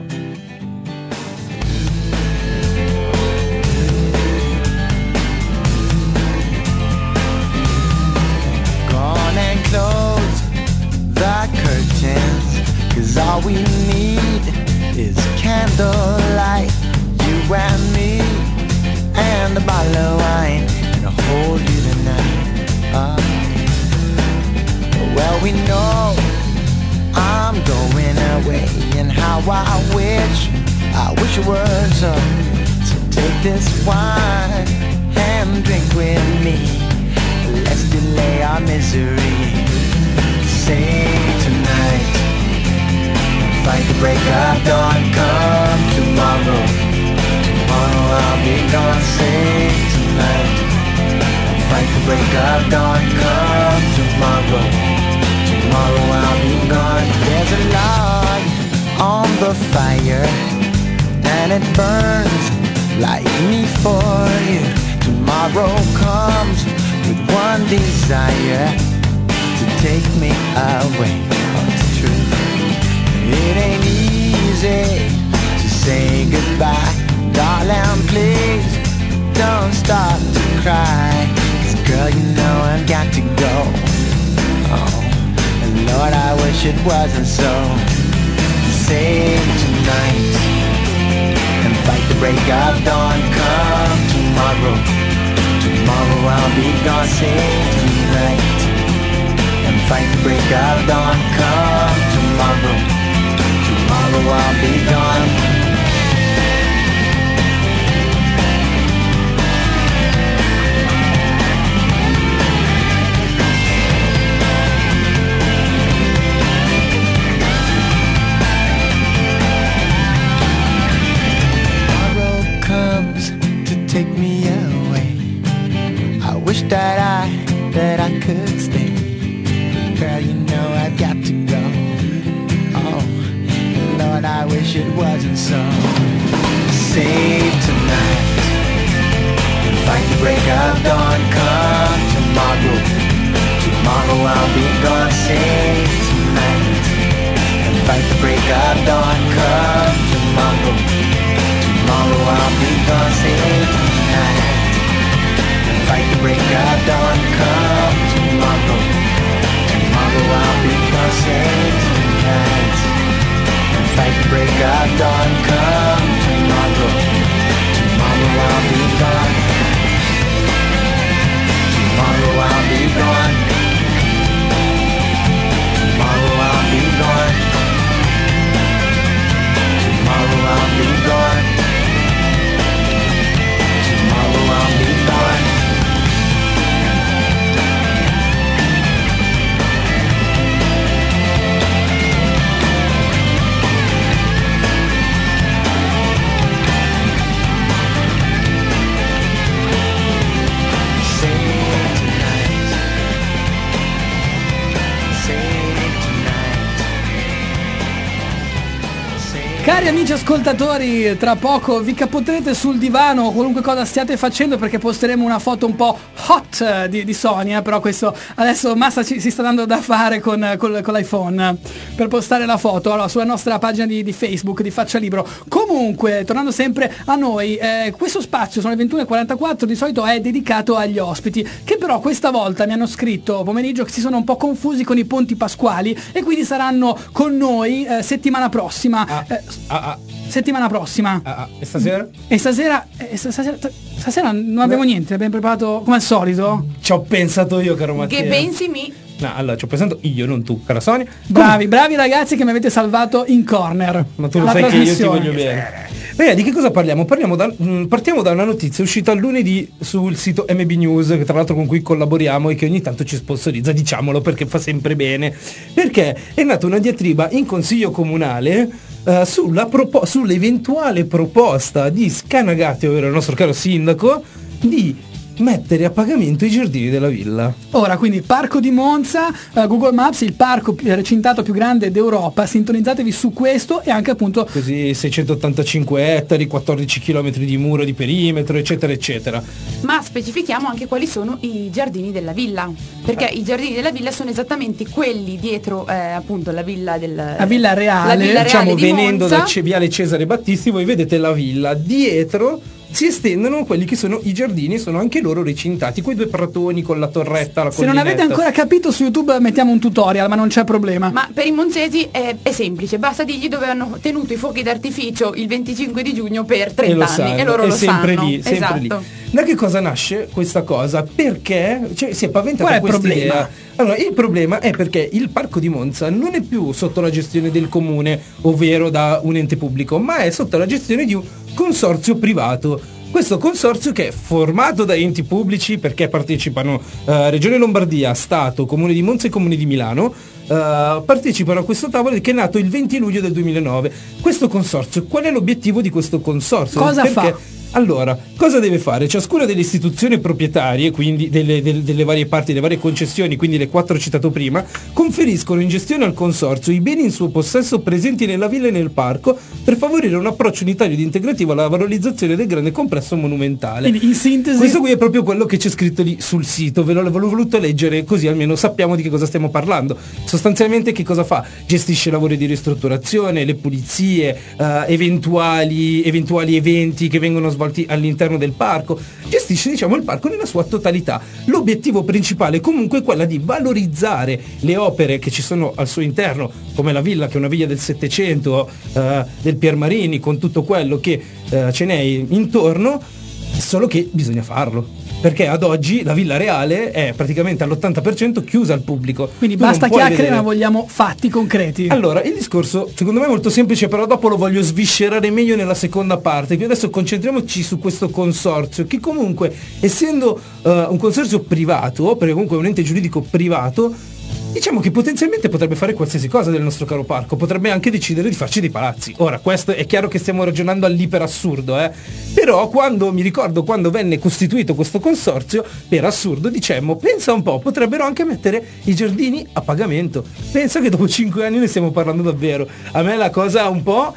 Gone and close the curtains, 'cause all we need is candlelight, you and me, and a bottle of wine, and I'll hold you tonight. Ah. Well, we know I'm going away, and how I wish, I wish it were so. So take this wine and drink with me. Let's delay our misery. Say tonight, fight the break of dawn. Come tomorrow, tomorrow I'll be gone. Say tonight, fight the break of dawn. Come tomorrow, tomorrow I'll be gone. There's a log on the fire, and it burns like me for you. Tomorrow comes with one desire, to take me away. Oh, it's true. It ain't easy to say goodbye. Darling, please don't start to cry, 'cause girl, you know I've got to go. Oh, and Lord, I wish it wasn't so. Save tonight and fight the break of dawn. Come tomorrow, tomorrow I'll be gone. Save tonight and fight the break of dawn. Come tomorrow, tomorrow I'll be gone. Tomorrow comes to take me away. I wish that I, that I could stay. Girl, you know I've got to go. Oh, Lord, I wish it wasn't so. Save tonight and fight the break of dawn. Come tomorrow, tomorrow I'll be gone. Save tonight and fight the break of dawn. Come tomorrow, tomorrow I'll be gone. Save tonight and fight the break of dawn. Come tomorrow, tomorrow I'll be gone. Save tonight break of dawn. Come tomorrow, tomorrow I'll be gone. Tomorrow I'll be gone. Tomorrow I'll be gone. Tomorrow I'll be gone. Tomorrow I'll be gone.
Cari amici ascoltatori, tra poco vi capoterete sul divano o qualunque cosa stiate facendo, perché posteremo una foto un po' hot di, di Sonia, però questo adesso Massa ci, si sta dando da fare con, con, con l'iPhone per postare la foto, allora, sulla nostra pagina di, di Facebook di Faccia Libro. Comunque, tornando sempre a noi, eh, questo spazio sono le ventuno e quarantaquattro, di solito è dedicato agli ospiti, che però questa volta mi hanno scritto pomeriggio che si sono un po' confusi con i ponti pasquali e quindi saranno con noi eh, settimana prossima.
Ah.
Eh,
Ah, ah.
Settimana prossima.
Ah, ah. E stasera?
E stasera, e stasera, stasera non abbiamo niente, abbiamo preparato come al solito.
Ci ho pensato io, caro Mattia.
Che pensi mi?
No, allora ci ho pensato io, non tu, cara Sonia.
Bravi, bravi ragazzi che mi avete salvato in corner.
Ma tu lo
alla
sai che io ti
trasmissione.
voglio bene. Beh, di che cosa parliamo? Parliamo da, mh, partiamo da una notizia uscita lunedì sul sito M B News, che tra l'altro con cui collaboriamo e che ogni tanto ci sponsorizza, diciamolo perché fa sempre bene. Perché è nata una diatriba in consiglio comunale uh, sulla propo- sull'eventuale proposta di Scanagati, ovvero il nostro caro sindaco, di mettere a pagamento i giardini della villa.
Ora, quindi Parco di Monza, uh, Google Maps, il parco più- recintato più grande d'Europa, sintonizzatevi su questo e anche appunto
Così seicentottantacinque ettari, quattordici chilometri di muro di perimetro, eccetera, eccetera.
Ma specifichiamo anche quali sono i giardini della villa, perché i giardini della villa sono esattamente quelli dietro eh, appunto la villa del
La Villa Reale.
la villa reale
Diciamo,
di
venendo
Monza.
da Ce- viale Cesare Battisti, voi vedete la villa, dietro si estendono quelli che sono i giardini, sono anche loro recintati, quei due pratoni con la torretta, la
se non avete
collinetta.
ancora capito, su YouTube mettiamo un tutorial, ma non c'è problema.
Ma per i monzesi è, è semplice, basta dirgli dove hanno tenuto i fuochi d'artificio il venticinque di giugno per
E
trenta
lo
anni
sanno,
e loro
è
lo
sempre
sanno.
lì, sempre
esatto.
lì. Da che cosa nasce questa cosa? Perché cioè, si è paventata
Qual è il
questa
problema?
idea. Allora, il problema è perché il parco di Monza non è più sotto la gestione del comune, ovvero da un ente pubblico, ma è sotto la gestione di un consorzio privato. Questo consorzio, che è formato da enti pubblici, perché partecipano eh, Regione Lombardia, Stato, Comune di Monza e Comune di Milano, eh, partecipano a questo tavolo che è nato il venti luglio del duemilanove. Questo consorzio, qual è l'obiettivo di questo consorzio?
Cosa
Perché,
fa?
Allora, cosa deve fare? Ciascuna delle istituzioni proprietarie, quindi delle, delle, delle varie parti, delle varie concessioni, quindi le quattro citato prima, conferiscono in gestione al consorzio i beni in suo possesso presenti nella villa e nel parco per favorire un approccio unitario ed integrativo alla valorizzazione del grande complesso monumentale.
Quindi, in sintesi,
Questo qui è proprio quello che c'è scritto lì sul sito, ve l'ho, ve l'ho voluto leggere così almeno sappiamo di che cosa stiamo parlando. Sostanzialmente che cosa fa? Gestisce lavori di ristrutturazione, le pulizie, eh, eventuali, eventuali eventi che vengono svolti all'interno del parco, gestisce diciamo il parco nella sua totalità. L'obiettivo principale comunque è quella di valorizzare le opere che ci sono al suo interno, come la villa, che è una villa del Settecento, eh, del Piermarini, con tutto quello che eh, ce n'è intorno, solo che bisogna farlo. Perché ad oggi la Villa Reale è praticamente all'ottanta per cento chiusa al pubblico.
quindi
Tu non
basta
puoi
chiacchiere,
vedere-
ma vogliamo fatti concreti.
Allora, il discorso secondo me è molto semplice, però dopo lo voglio sviscerare meglio nella seconda parte. Quindi adesso concentriamoci su questo consorzio, che comunque, essendo uh, un consorzio privato, perché comunque è un ente giuridico privato, diciamo che potenzialmente potrebbe fare qualsiasi cosa del nostro caro parco, potrebbe anche decidere di farci dei palazzi. Ora, questo è chiaro che stiamo ragionando all'iperassurdo, eh? Però quando, mi ricordo quando venne costituito questo consorzio, per assurdo dicemmo, pensa un po', potrebbero anche mettere i giardini a pagamento. Pensa che dopo cinque anni ne stiamo parlando davvero. A me la cosa un po'...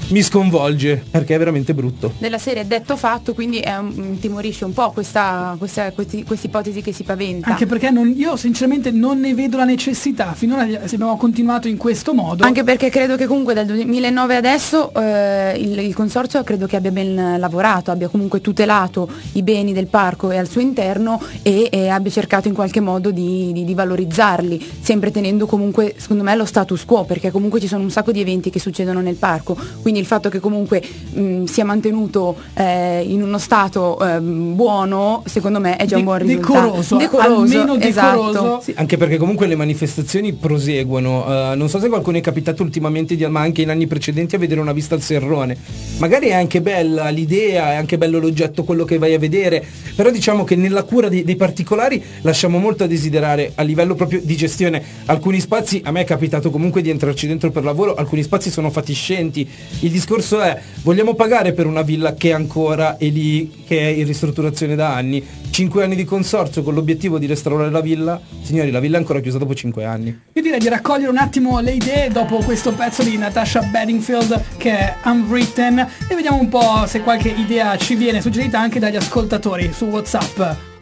mi sconvolge perché è veramente brutto.
Della serie detto fatto, quindi è un, intimorisce un po' questa, questa questi, questa ipotesi che si paventa.
Anche perché non, io sinceramente non ne vedo la necessità. Finora se abbiamo continuato in questo modo.
Anche perché credo che comunque dal duemilanove adesso eh, il, il consorzio credo che abbia ben lavorato, abbia comunque tutelato i beni del parco e al suo interno e, e abbia cercato in qualche modo di, di, di valorizzarli, sempre tenendo comunque secondo me lo status quo, perché comunque ci sono un sacco di eventi che succedono nel parco, quindi il fatto che comunque mh, sia mantenuto eh, in uno stato eh, buono secondo me è già un buon risultato.
Decoroso,
decoroso,
almeno decoroso.
esatto.
Sì, anche perché comunque le manifestazioni proseguono. Uh, non so se qualcuno è capitato ultimamente, di, ma anche in anni precedenti, a vedere una vista al Serrone. Magari è anche bella l'idea, è anche bello l'oggetto, quello che vai a vedere, però diciamo che nella cura dei, dei particolari lasciamo molto a desiderare a livello proprio di gestione. Alcuni spazi, a me è capitato comunque di entrarci dentro per lavoro, alcuni spazi sono fatiscenti. Il discorso è: vogliamo pagare per una villa che ancora è lì, che è in ristrutturazione da anni? cinque anni di consorzio con l'obiettivo di restaurare la villa. Signori, la villa è ancora chiusa dopo cinque anni.
Io direi di raccogliere un attimo le idee dopo questo pezzo di Natasha Bedingfield che è Unwritten, e vediamo un po' se qualche idea ci viene suggerita anche dagli ascoltatori su WhatsApp.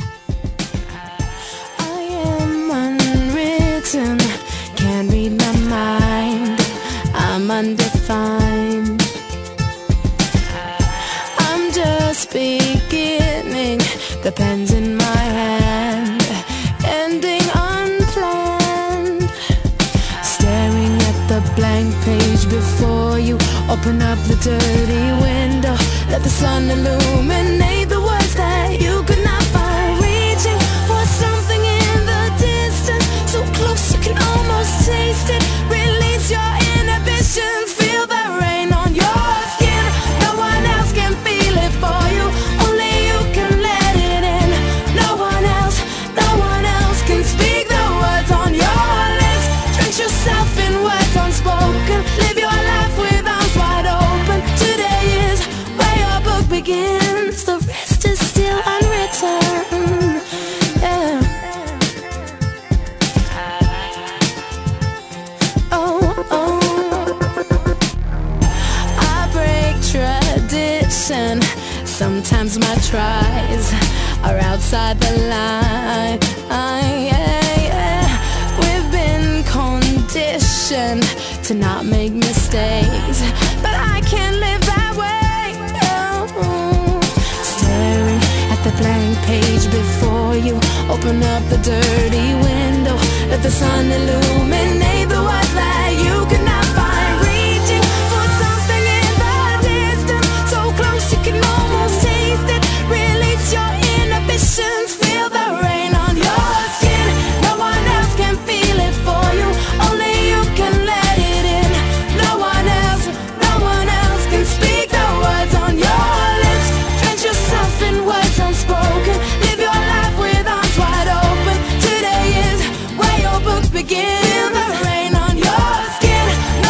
I am unwritten, can't read my mind, I'm undefined. I'm just beginning, the pen's in my hand, ending unplanned. Staring at the blank page before you, open up the dirty window, let the sun illuminate the words that you could not find. Reaching for something in the distance, so close you can almost taste it. Release your inhibitions, feel the rain on your skin. No one else can feel it for you, only you can let it in. No one else, no one else can speak the words on your lips. Drench yourself in words unspoken, live your life with arms wide open. Today is where your book begins, the rest is still unwritten. Yeah. Oh, oh. I break tradition, sometimes my tries are outside the line. Yeah, yeah. We've been conditioned to not make mistakes, but I can't live that way. No. Staring at the blank page before you, open up the dirty window, let the sun illuminate the words that you could not find. Reaching for something in the distance, so close you can almost taste it. Release your inhibitions, feel the rain on your skin. No one else can feel it for you, only you can let it in. No one else, no one else can speak the words on your lips. Drench yourself in words unspoken, live your life with arms wide open. Today is where your book begins. Feel the rain on your skin.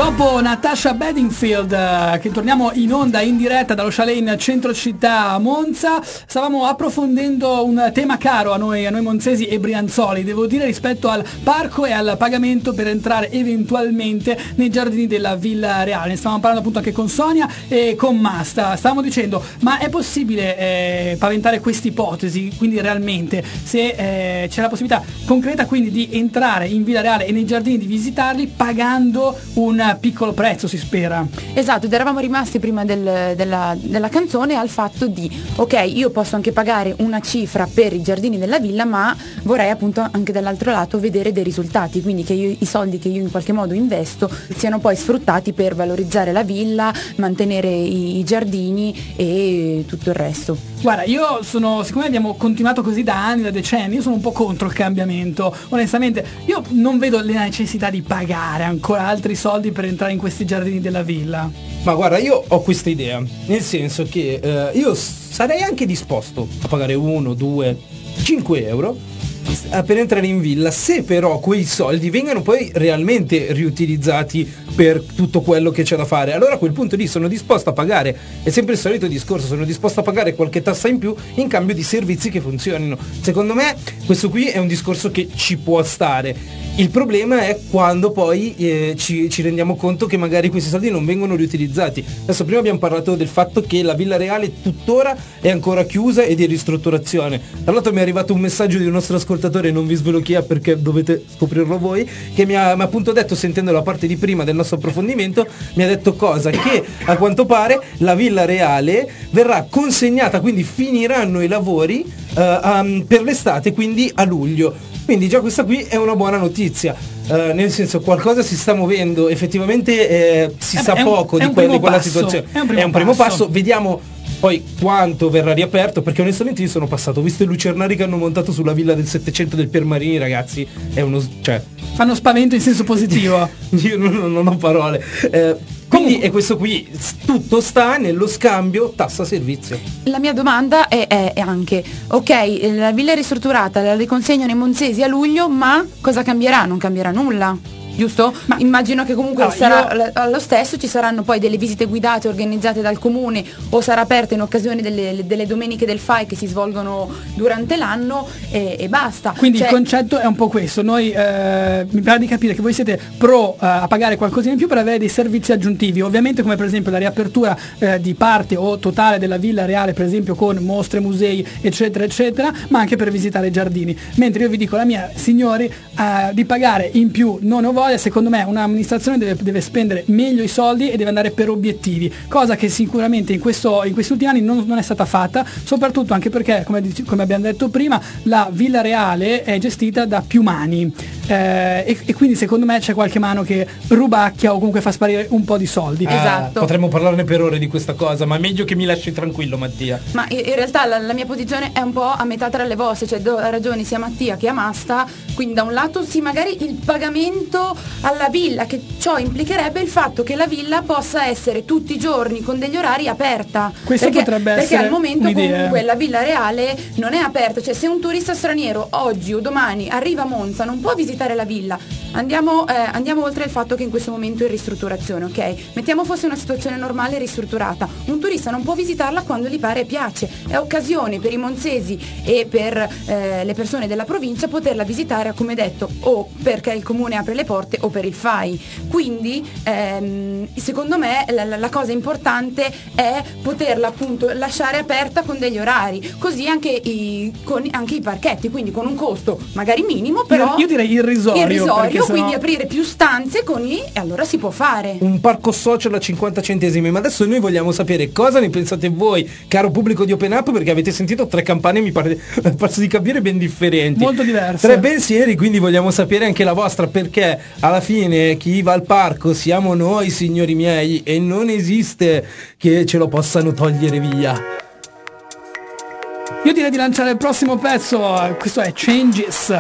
Dopo Natasha Bedingfield, eh, che torniamo in onda in diretta dallo chalet in centro città a Monza, stavamo approfondendo un tema caro a noi, a noi monzesi e brianzoli, devo dire, rispetto al parco e al pagamento per entrare eventualmente nei giardini della Villa Reale. Ne stavamo parlando appunto anche con Sonia e con Masta. Stavamo dicendo, ma è possibile eh, paventare questa ipotesi, quindi realmente, se eh, c'è la possibilità concreta quindi di entrare in Villa Reale e nei giardini, di visitarli pagando un piccolo prezzo, si spera.
Esatto, ed eravamo rimasti prima del- della, della canzone al fatto di, ok, io posso anche pagare una cifra per i giardini della villa, ma vorrei appunto anche dall'altro lato vedere dei risultati, quindi che io, i soldi che io in qualche modo investo siano poi sfruttati per valorizzare la villa, mantenere i, i giardini e tutto il resto.
Guarda, io sono, siccome abbiamo continuato così da anni, da decenni, io sono un po' contro il cambiamento, onestamente. Io non vedo la necessità di pagare ancora altri soldi per entrare in questi giardini della villa.
Ma guarda, io ho questa idea, nel senso che eh, io sarei anche disposto a pagare uno, due, cinque euro eh, per entrare in villa, se però quei soldi vengano poi realmente riutilizzati per tutto quello che c'è da fare. Allora a quel punto lì sono disposto a pagare, è sempre il solito discorso, sono disposto a pagare qualche tassa in più in cambio di servizi che funzionino. Secondo me questo qui è un discorso che ci può stare. Il problema è quando poi eh, ci, ci rendiamo conto che magari questi soldi non vengono riutilizzati. Adesso prima abbiamo parlato del fatto che la Villa Reale tuttora è ancora chiusa ed è in ristrutturazione. Tra l'altro mi è arrivato un messaggio di un nostro ascoltatore, non vi svelo chi è perché dovete scoprirlo voi, che mi ha, mi ha appunto detto, sentendo la parte di prima del nostro approfondimento, mi ha detto cosa? Che a quanto pare la Villa Reale verrà consegnata, quindi finiranno i lavori eh, um, per l'estate, quindi a luglio. Quindi già questa qui è una buona notizia, uh, nel senso qualcosa si sta muovendo, effettivamente eh, si
Eh
sa
beh, è un-
poco
è
di,
un
que-
primo
di quella
passo,
situazione.
è un primo passo.
passo, vediamo poi quanto verrà riaperto, perché onestamente io sono passato, ho visto i lucernari che hanno montato sulla villa del Settecento del Piermarini, ragazzi, è uno, cioè,
Fanno spavento in senso positivo.
io non, non ho parole. Eh, quindi è questo qui, s- tutto sta nello scambio tassa-servizio.
La mia domanda è, è- è anche, ok, la villa è ristrutturata, la riconsegnano ai monzesi a luglio, ma cosa cambierà? Non cambierà nulla. Giusto? Ma immagino che comunque
Allora,
sarà
io-
l- lo stesso, ci saranno poi delle visite guidate organizzate dal comune o sarà aperta in occasione delle, delle domeniche del F A I che si svolgono durante l'anno e, e basta.
Quindi
Cioè,
il concetto è un po' questo. Noi eh, mi pare di capire che voi siete pro eh, a pagare qualcosina in più per avere dei servizi aggiuntivi, ovviamente, come per esempio la riapertura eh, di parte o totale della Villa Reale, per esempio con mostre, musei, eccetera eccetera, ma anche per visitare i giardini. Mentre io vi dico la mia, signori, eh, di pagare in più non ho voglia. Secondo me un'amministrazione deve, deve spendere meglio i soldi e deve andare per obiettivi, cosa che sicuramente in, questo, in questi ultimi anni non, non è stata fatta, soprattutto anche perché, come, dic- come abbiamo detto prima, la Villa Reale è gestita da più mani eh, e, e quindi secondo me c'è qualche mano che rubacchia o comunque fa sparire un po' di soldi.
Ah,
Esatto.
potremmo parlarne per ore di questa cosa, ma è meglio che mi lasci tranquillo, Mattia.
Ma in in realtà la, la mia posizione è un po' a metà tra le vostre, cioè do ragioni sia a Mattia che a Masta, quindi da un lato sì, magari il pagamento alla villa, che ciò implicherebbe il fatto che la villa possa essere tutti i giorni con degli orari aperta.
Questo
perché,
potrebbe
perché
essere
al momento
un'idea.
comunque la Villa Reale non è aperta, cioè se un turista straniero oggi o domani arriva a Monza non può visitare la villa. Andiamo, eh, andiamo oltre il fatto che in questo momento è in ristrutturazione, ok? Mettiamo fosse una situazione normale e ristrutturata. Un turista non può visitarla quando gli pare e piace. È occasione per i monzesi e per eh, le persone della provincia poterla visitare, come detto, o perché il comune apre le porte o per il F A I. Quindi ehm, secondo me la, la- la cosa importante è poterla appunto lasciare aperta con degli orari, così anche i, con, anche i parchetti, quindi con un costo magari minimo, però
io direi irrisorio,
irrisorio,
perché sennò-
quindi aprire più stanze con i e allora si può fare.
Un parco social a cinquanta centesimi, ma adesso noi vogliamo sapere cosa ne pensate voi, caro pubblico di Open Up, perché avete sentito tre campane, mi pare posso di capire, ben differenti,
Molto diverse.
tre pensieri, quindi vogliamo sapere anche la vostra, perché alla fine chi va al parco siamo noi, signori miei, e non esiste che ce lo possano togliere via.
Io direi di lanciare il prossimo pezzo, questo è Changes.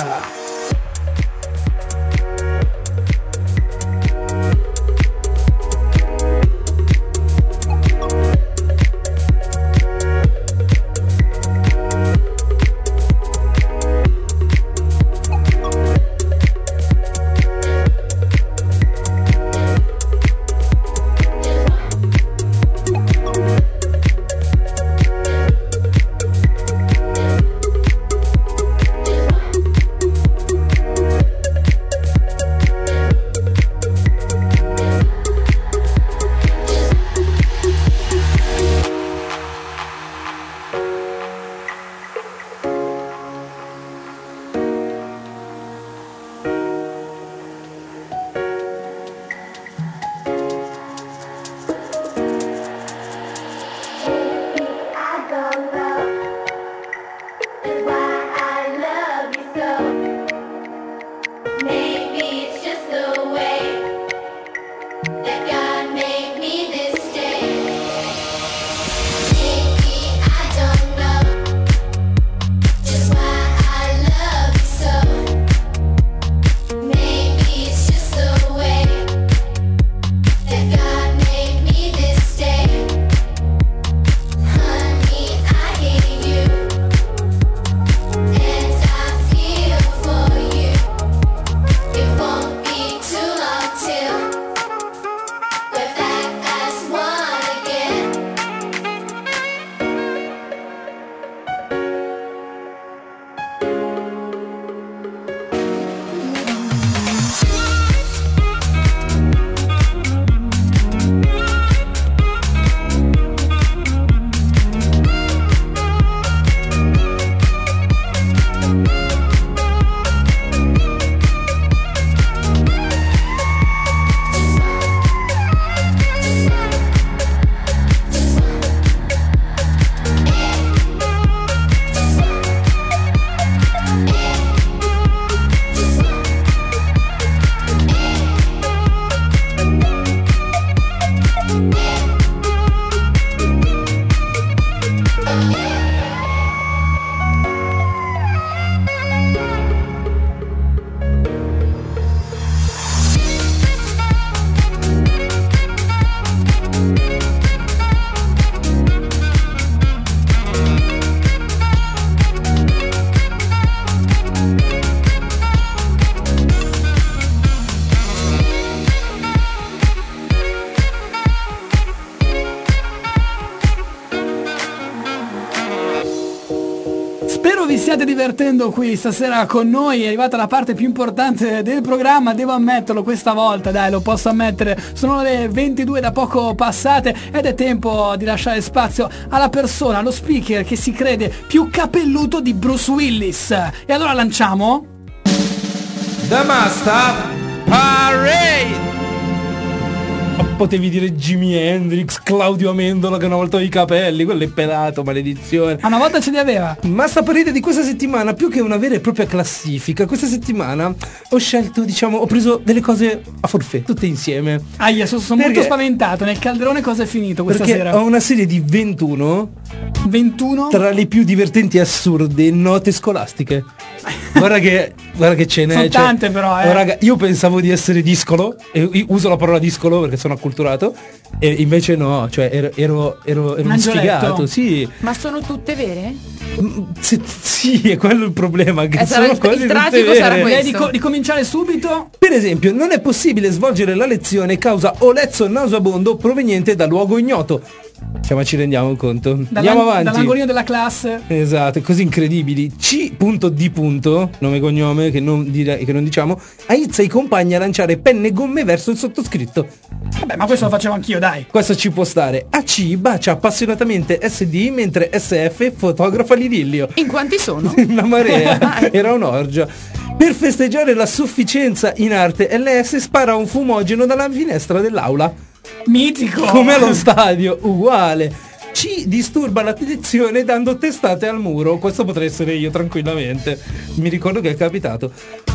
divertendo qui stasera con noi. È arrivata la parte più importante del programma, devo ammetterlo questa volta, dai, lo posso ammettere. Sono le ventidue da poco passate ed è tempo di lasciare spazio alla persona, allo speaker che si crede più capelluto di Bruce Willis. E allora lanciamo
The Master Parade. Potevi dire Jimi Hendrix, Claudio Amendola che una volta aveva i capelli, quello è pelato, maledizione.
Ah, una volta ce li aveva.
Ma sta parete di questa settimana, più che una vera e propria classifica, questa settimana ho scelto, diciamo, ho preso delle cose a forfait, tutte insieme.
Aia, sono, sono molto spaventato. Nel calderone cosa è finito questa
perché
sera?
Ho una serie di ventuno
ventuno
tra le più divertenti e assurde note scolastiche. Guarda che, guarda che ce n'è.
Sono
cioè,
tante però, eh.
oh, raga, io pensavo di essere discolo, e io uso la parola discolo perché sono acculturato, e invece no, cioè ero, ero, ero, ero un sfigato, sì.
Ma sono tutte vere?
Sì, sì, è quello il problema, che
eh,
sono
il,
quasi
il
tutte
tragico
vere.
sarà questo.
Di, co- di cominciare subito.
Per esempio, non è possibile svolgere la lezione causa olezzo nauseabondo proveniente da luogo ignoto. Cioè, ma ci rendiamo conto? Andiamo avanti.
Dall'angolino della classe.
Esatto, così incredibili. C.D. nome e cognome che non, dire, che non diciamo, aizza i compagni a lanciare penne e gomme verso il sottoscritto.
Vabbè, ma questo lo facevo anch'io, dai.
Questo ci può stare. A C bacia appassionatamente S D mentre S F fotografa l'idillio.
In quanti sono?
Una marea. Era un'orgia. Per festeggiare la sufficienza in arte, L S spara un fumogeno dalla finestra dell'aula.
Mitico.
Come allo stadio, uguale. C disturba l'attenzione dando testate al muro. Questo potrei essere io tranquillamente. Mi ricordo che è capitato.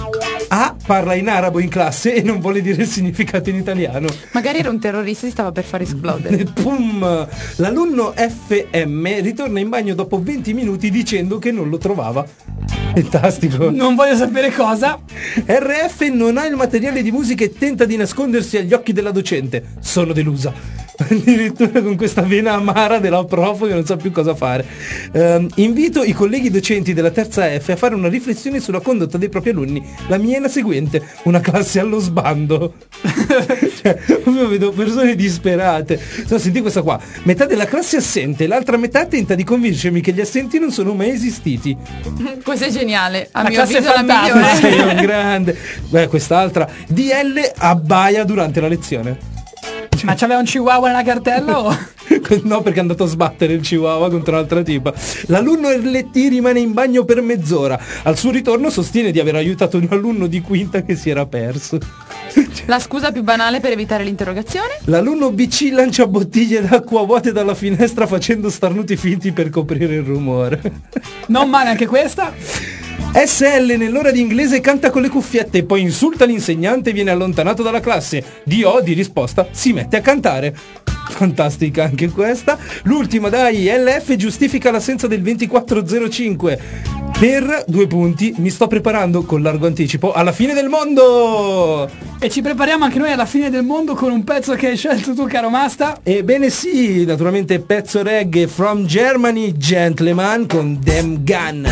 A parla in arabo in classe e non vuole dire il significato in italiano.
Magari era un terrorista e si stava per far esplodere.
Pum! L'alunno F M ritorna in bagno dopo venti minuti dicendo che non lo trovava. Fantastico.
Non voglio sapere cosa.
R F non ha il materiale di musica e tenta di nascondersi agli occhi della docente. Sono delusa. Addirittura con questa vena amara della prof che non sa più cosa fare. Um, invito i colleghi docenti della terza F a fare una riflessione sulla condotta dei propri alunni. La mia è la seguente: una classe allo sbando. Cioè, io vedo persone disperate. So, senti questa qua: metà della classe è assente, l'altra metà tenta di convincermi che gli assenti non sono mai esistiti.
Questo è geniale. A
La
mio
classe
avviso la
fantasma.
migliore.
Sei un grande. Beh, quest'altra D L abbaia durante la lezione.
Ma c'aveva un chihuahua nella cartella o?
No, perché è andato a sbattere il chihuahua contro un'altra tipa. L'alunno L T rimane in bagno per mezz'ora. Al suo ritorno sostiene di aver aiutato un alunno di quinta che si era perso.
La scusa più banale per evitare l'interrogazione?
L'alunno B C lancia bottiglie d'acqua vuote dalla finestra facendo starnuti finti per coprire il rumore.
Non male anche questa.
S L nell'ora di inglese canta con le cuffiette e poi insulta l'insegnante e viene allontanato dalla classe. D O di risposta si mette a cantare. Fantastica anche questa. L'ultima, dai, L F giustifica l'assenza del ventiquattro zero cinque. Per due punti mi sto preparando con largo anticipo alla fine del mondo.
E ci prepariamo anche noi alla fine del mondo con un pezzo che hai scelto tu, caro Masta.
Ebbene sì, naturalmente pezzo reggae from Germany, Gentleman con Dem Gun.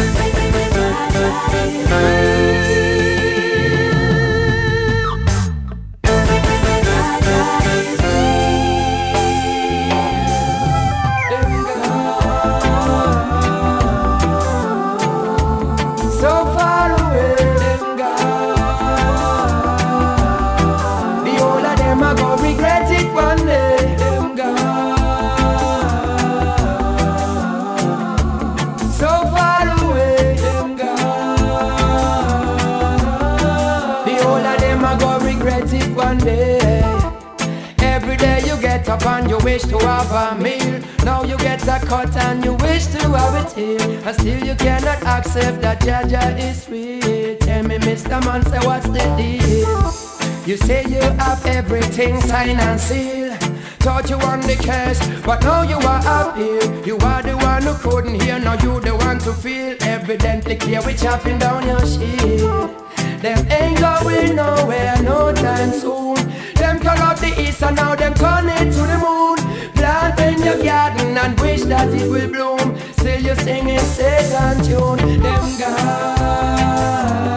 Up and you wish to have a meal. Now you get a cut and you wish to have it here. And still you cannot accept that Jaja is real. Tell me, Mister Man, say what's the deal? You say you have everything signed and sealed. Thought you won the case, but now you are up here. You are the one who couldn't hear, now you the one to feel. Evidently clear, we chopping down your shield. Them ain't going nowhere no time soon. Them turn up the east and now them turn it to the moon. Plant in your garden and wish that it will bloom. Still you singing Satan tune. Them gone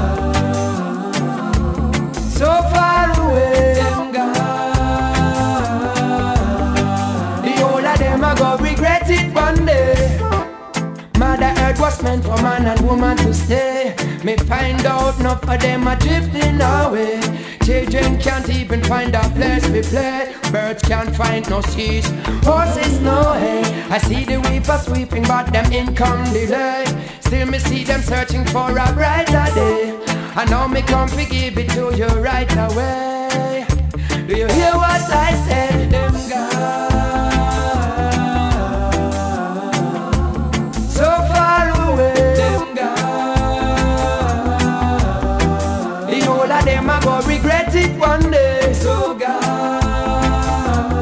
so far away. Them gone. The whole of them are gonna regret it one day. Mother Earth was meant meant for man and woman to stay. Me find out enough of them are drifting away. Children can't even find a place to play. Birds can't find no seas, horses no hay. I see the weepers sweeping but them income delay. Still me see them searching for a brighter day. I know me come to give it to you right away. Do you hear what I said? Them guys so far away. Them guys, the whole of them are gonna regret it one day. So guys,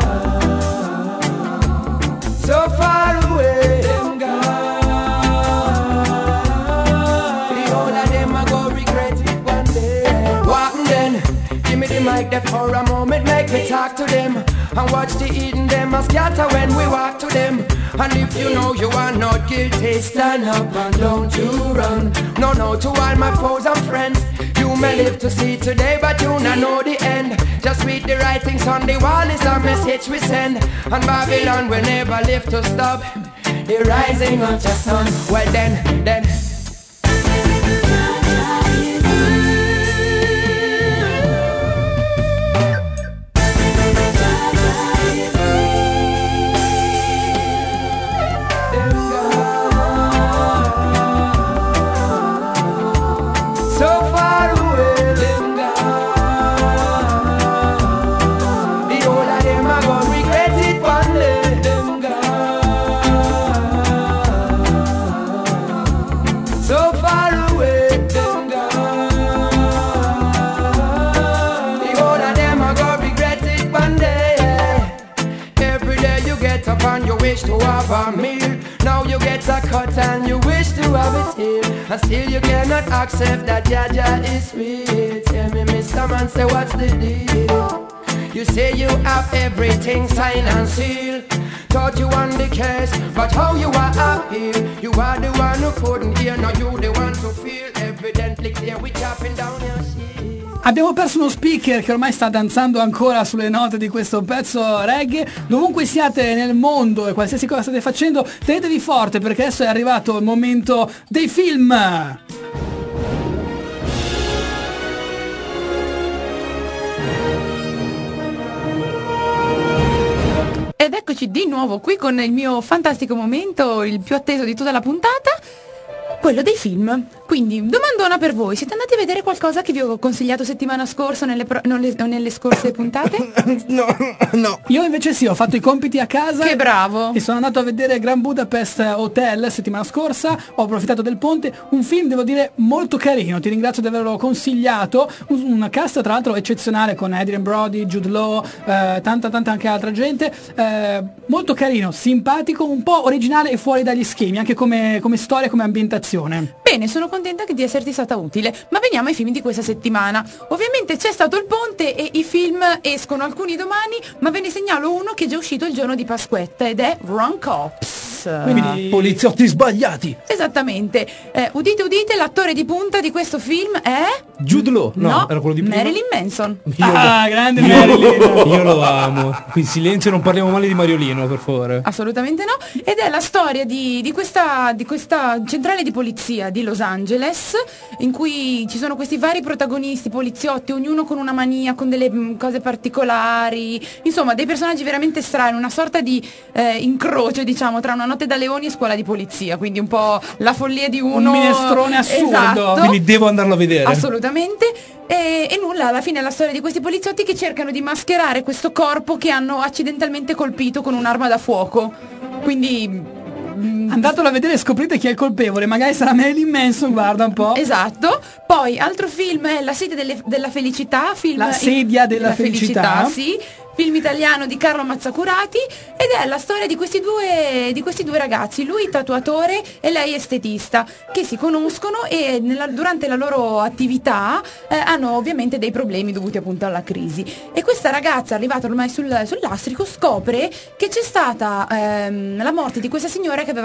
so far away. Them guys, the whole of them are gonna regret it one day. What then? Give me the mic there for a moment, make me talk to them. And watch the eating them a scatter when we walk to them. And if you know you are not guilty, stand up and don't you run. No, no, to all my foes and friends, you may live to see today, but you not know the end. Just read the writings on the wall, is a message we send. And Babylon will never live to stop the rising of the sun. Well then, then to have a meal. Now you get a cut and you wish to have it here. And still you cannot accept that Jaja is real. Tell me, Mister Man, say what's the deal? You say you have everything signed and sealed. Thought you won the case, but how you are up here? You are the one who couldn't hear, now you the one to feel. Evidently clear, we chopping down your shit.
Abbiamo perso uno speaker che ormai sta danzando ancora sulle note di questo pezzo reggae. Dovunque siate nel mondo e qualsiasi cosa state facendo, tenetevi forte perché adesso è arrivato il momento dei film.
Ed eccoci di nuovo qui con il mio fantastico momento, il più atteso di tutta la puntata, quello dei film. Quindi, domandona per voi, siete andati a vedere qualcosa che vi ho consigliato settimana scorsa nelle, pro- non le- nelle scorse puntate?
No, no.
Io invece sì, ho fatto i compiti a casa.
Che bravo!
E sono andato a vedere Grand Budapest Hotel settimana scorsa, ho approfittato del ponte, un film devo dire molto carino, ti ringrazio di averlo consigliato, un, un cast tra l'altro eccezionale con Adrian Brody, Jude Law, eh, tanta tanta anche altra gente, eh, molto carino, simpatico, un po' originale e fuori dagli schemi, anche come, come storia, come ambientazione.
Bene, sono contenta di esserti stata utile, ma veniamo ai film di questa settimana. Ovviamente c'è stato il ponte e i film escono alcuni domani, ma ve ne segnalo uno che è già uscito il giorno di Pasquetta ed è Wrong Cops.
Quindi poliziotti sbagliati.
Esattamente. Eh, udite udite, l'attore di punta di questo film è
Jude Law. No,
no,
era quello di prima.
Marilyn Manson.
Io
ah,
lo,
grande
io,
Marilyn.
Io lo amo. Qui in silenzio, non parliamo male di Mariolino, per favore.
Assolutamente no. Ed è la storia di, di, questa, di questa centrale di polizia di Los Angeles, in cui ci sono questi vari protagonisti, poliziotti, ognuno con una mania, con delle mh, cose particolari, insomma dei personaggi veramente strani, una sorta di eh, incrocio, diciamo, tra Una notte da leoni e Scuola di polizia, quindi un po' la follia di uno.
Un minestrone assurdo.
Esatto.
Quindi devo andarlo a vedere.
Assolutamente. E, e nulla, alla fine è la storia di questi poliziotti che cercano di mascherare questo corpo che hanno accidentalmente colpito con un'arma da fuoco. Quindi
andatelo a vedere e scoprite chi è il colpevole, magari sarà Marilyn Manson, guarda un po'.
Esatto. Poi altro film è La sedia delle, della felicità, film
La sedia della felicità,
sì, film italiano di Carlo Mazzacurati, ed è la storia di questi due di questi due ragazzi, lui tatuatore e lei estetista, che si conoscono e nella, durante la loro attività eh, hanno ovviamente dei problemi dovuti appunto alla crisi, e questa ragazza, arrivata ormai sul, sul lastrico, scopre che c'è stata ehm, la morte di questa signora che aveva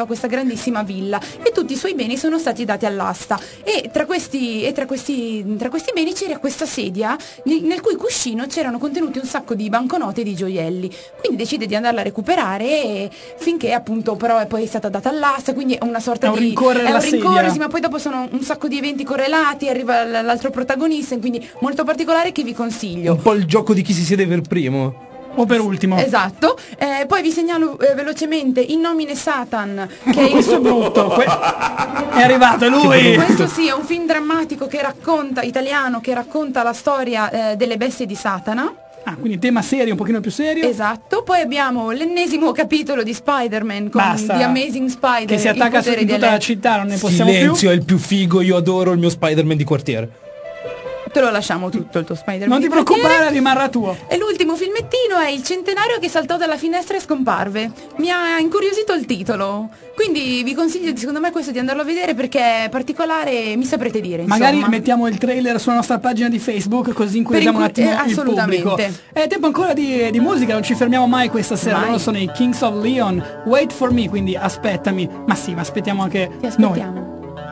questa grandissima villa e tutti i suoi beni sono stati dati all'asta e tra questi, e tra questi, tra questi beni c'era questa sedia nel, nel cui cuscino c'erano contenuti un sacco di banconote e di gioielli, quindi decide di andarla a recuperare e finché appunto però è poi stata data all'asta, quindi è una sorta
È un
di
rincorrere
è
la
un rincorrere,
sedia.
sì, ma poi dopo sono un sacco di eventi correlati, arriva l- l'altro protagonista, quindi molto particolare che vi consiglio.
Un po' il gioco di chi si siede per primo.
O per ultimo.
Esatto, eh, poi vi segnalo eh, velocemente In nomine Satan, che è il
Questo è brutto. Que- è arrivato lui.
Questo sì, è un film drammatico che racconta, italiano, che racconta la storia eh, delle bestie di Satana.
Ah, quindi tema serio, un pochino più serio.
Esatto, poi abbiamo l'ennesimo capitolo di Spider-Man con
Basta.
The Amazing Spider,
Che si
il
attacca su
potere
in
di
tutta la
Eletro.
città, non ne possiamo
Silenzio,
più.
è il più figo, io adoro il mio Spider-Man di quartiere.
Te lo lasciamo tutto il tuo Spider-Man.
Non ti
di quartiere.
preoccupare, rimarrà tuo.
E l'ultimo filmettino è Il centenario che saltò dalla finestra e scomparve. Mi ha incuriosito il titolo, quindi vi consiglio secondo me questo di andarlo a vedere perché è particolare, mi saprete dire.
Magari
insomma.
mettiamo il trailer sulla nostra pagina di Facebook così incuriosiamo un
Per
attimo
incu- eh,
il pubblico.
assolutamente.
È tempo ancora di, di musica, non ci fermiamo mai questa sera.
Mai.
Loro sono i Kings of Leon. Wait for me, quindi aspettami. Ma sì, ma aspettiamo anche
Ti aspettiamo.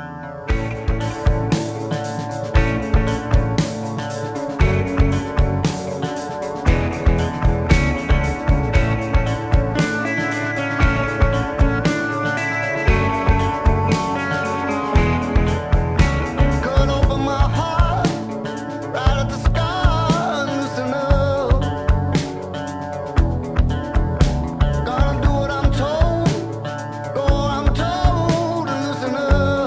Cut open my heart, right at the scar, loosen up. Gonna do what I'm told, go where I'm told, and loosen up.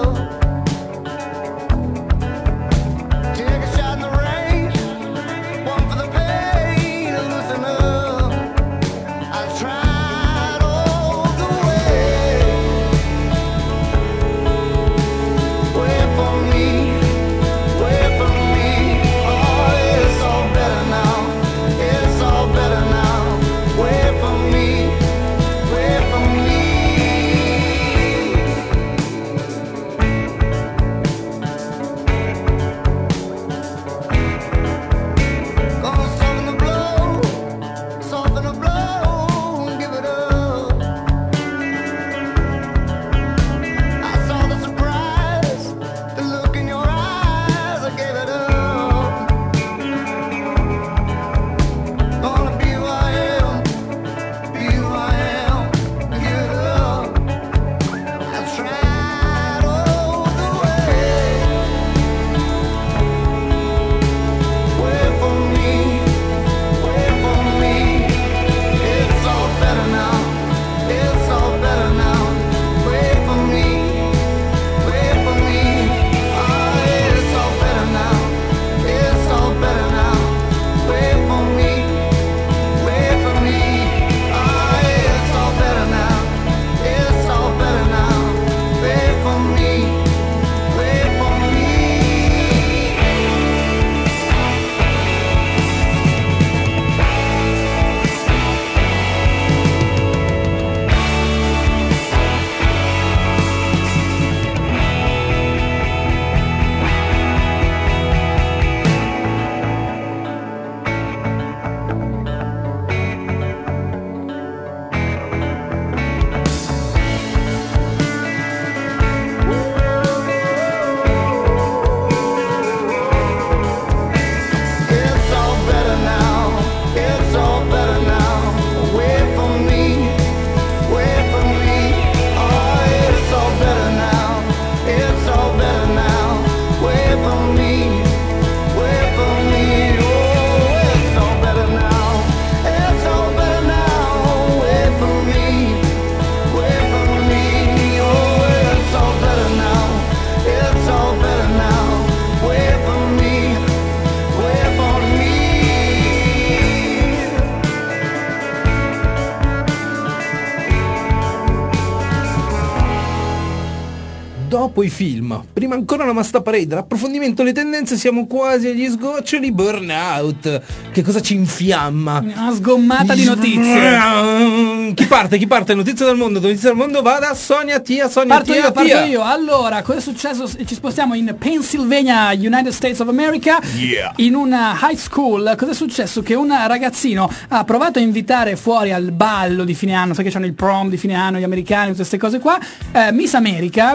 poi film. Prima ancora la Masta Parade, l'approfondimento, le tendenze, siamo quasi agli sgoccioli. Burnout, che cosa ci infiamma?
Una sgommata di notizie.
Chi parte? Chi parte? Notizie del mondo, notizie del mondo, va da Sonia Tia, Sonia
Parto
Tia,
io, parto
Tia.
io. Allora, cosa è successo? Ci spostiamo in Pennsylvania, United States of America,
Yeah.
in una high school. Cosa è successo? Che un ragazzino ha provato a invitare fuori al ballo di fine anno, sai che hanno il prom di fine anno, gli americani, tutte queste cose qua, eh, Miss America.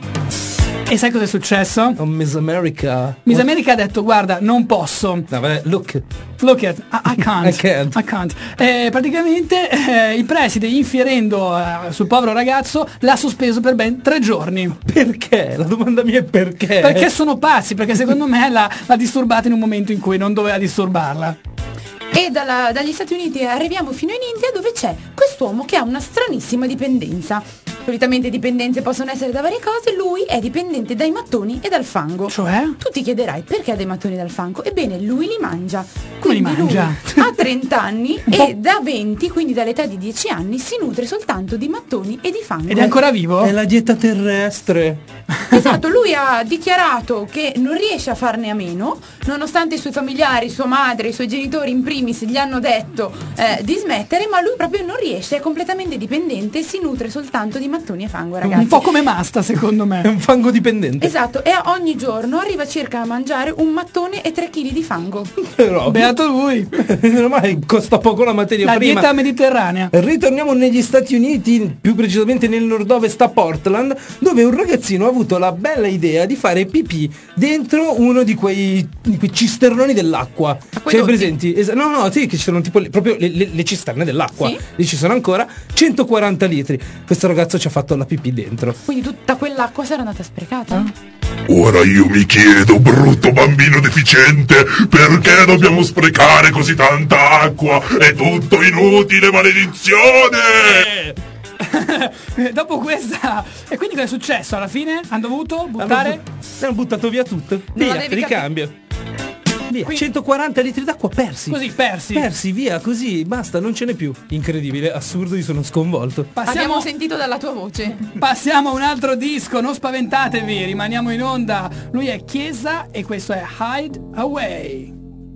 E sai cosa è successo?
Oh, Miss America.
Miss America ha detto: guarda, non posso.
No, vabbè, look.
Look at, I, I can't.
I can't.
I can't. Eh, praticamente eh, il preside, infierendo eh, sul povero ragazzo, l'ha sospeso per ben tre giorni.
Perché? La domanda mia è perché?
Perché sono pazzi, perché secondo me l'ha, l'ha disturbata in un momento in cui non doveva disturbarla.
E dalla- dagli Stati Uniti arriviamo fino in India, dove c'è quest'uomo che ha una stranissima dipendenza. Solitamente dipendenze possono essere da varie cose, lui è dipendente dai mattoni e dal fango.
Cioè?
Tu ti chiederai perché dai mattoni e dal fango? Ebbene, lui li mangia.
Come li
Quindi
mangia?
lui ha trenta anni e da venti, quindi dall'età di dieci anni, si nutre soltanto di mattoni e di fango.
Ed è ancora vivo?
È la dieta terrestre.
Esatto, lui ha dichiarato che non riesce a farne a meno, nonostante i suoi familiari, sua madre, i suoi genitori in primis gli hanno detto eh, di smettere, ma lui proprio non riesce, è completamente dipendente e si nutre soltanto di mattoni e fango, ragazzi.
Un po' come Masta, secondo me.
È un fango dipendente.
Esatto, e ogni giorno arriva circa a mangiare un mattone e tre chili di fango.
Però,
Beato lui.
ormai costa poco la materia
La
prima.
dieta mediterranea.
Ritorniamo negli Stati Uniti, più precisamente nel nord-ovest a Portland, dove un ragazzino ha avuto la bella idea di fare pipì dentro uno di quei, di quei cisternoni dell'acqua. Cioè
Acquedotti.
presenti? Es- no, no, sì, che ci sono tipo le, proprio le, le- le cisterne dell'acqua.
Sì.
Lì ci sono ancora centoquaranta litri. Questo ragazzo ci ha fatto la pipì dentro.
Quindi tutta quell'acqua sarà andata sprecata.
Ora io mi chiedo, brutto bambino deficiente, perché dobbiamo sprecare così tanta acqua? È tutto inutile, maledizione!
Dopo questa. E quindi cosa è successo? Alla fine hanno dovuto buttare.
Hanno, bu- hanno buttato via tutto. Via,
l'avevi
ricambio. Via.
Quindi-
centoquaranta litri d'acqua persi.
Così, persi.
Persi, via, così, basta, non ce n'è più. Incredibile, assurdo, io sono sconvolto.
Passiamo,
Abbiamo sentito dalla tua voce.
passiamo a un altro disco, non spaventatevi, rimaniamo in onda. Lui è Chiesa e questo è Hide Away.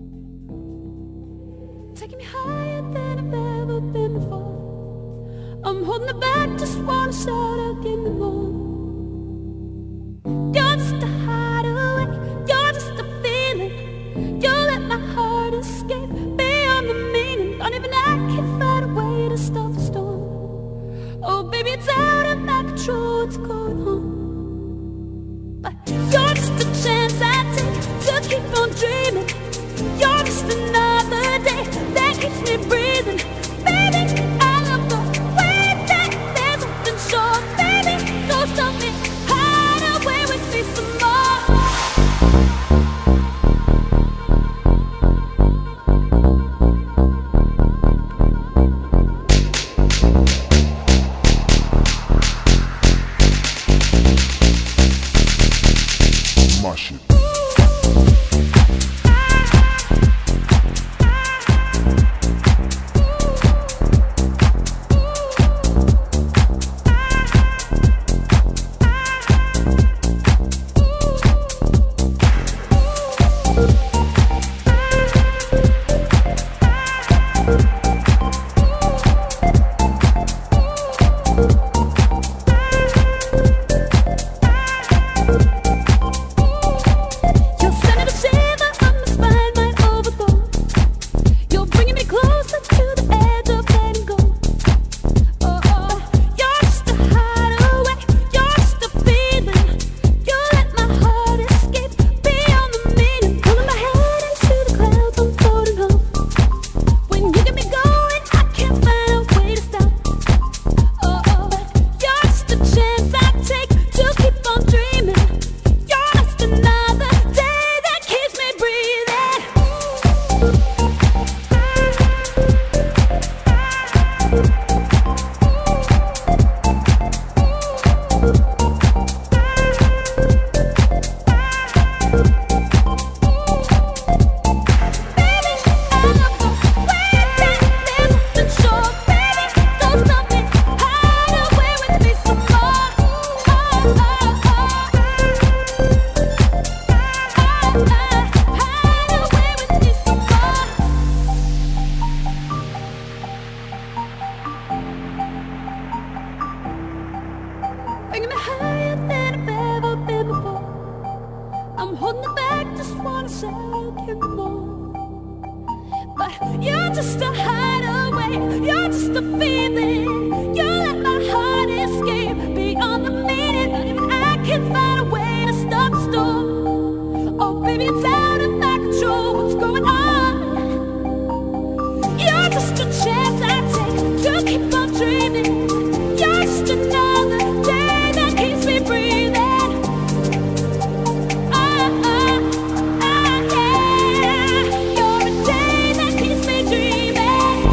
Taking me higher than I've ever been before. I'm holding it back, just wanna shout out, give me more. You're just a hideaway, you're just a feeling. You let my heart escape beyond the meaning. Don't even I can find a way to stop the storm. Oh baby, it's out of my control, what's going on? But you're just a chance I take to keep on dreaming. You're just another day that keeps me breathing. Baby, I love the way that there's something sure. Baby, those anymore. But you're just a hideaway, you're just a feeling. You let my heart escape beyond the meaning. Not even I can find a way to stop the storm. Oh baby, it's out of my control. What's going on? You're just a chance I take to keep on dreaming. You're just another day that keeps me breathing. Oh, oh, oh, yeah. You're a day that keeps me dreaming.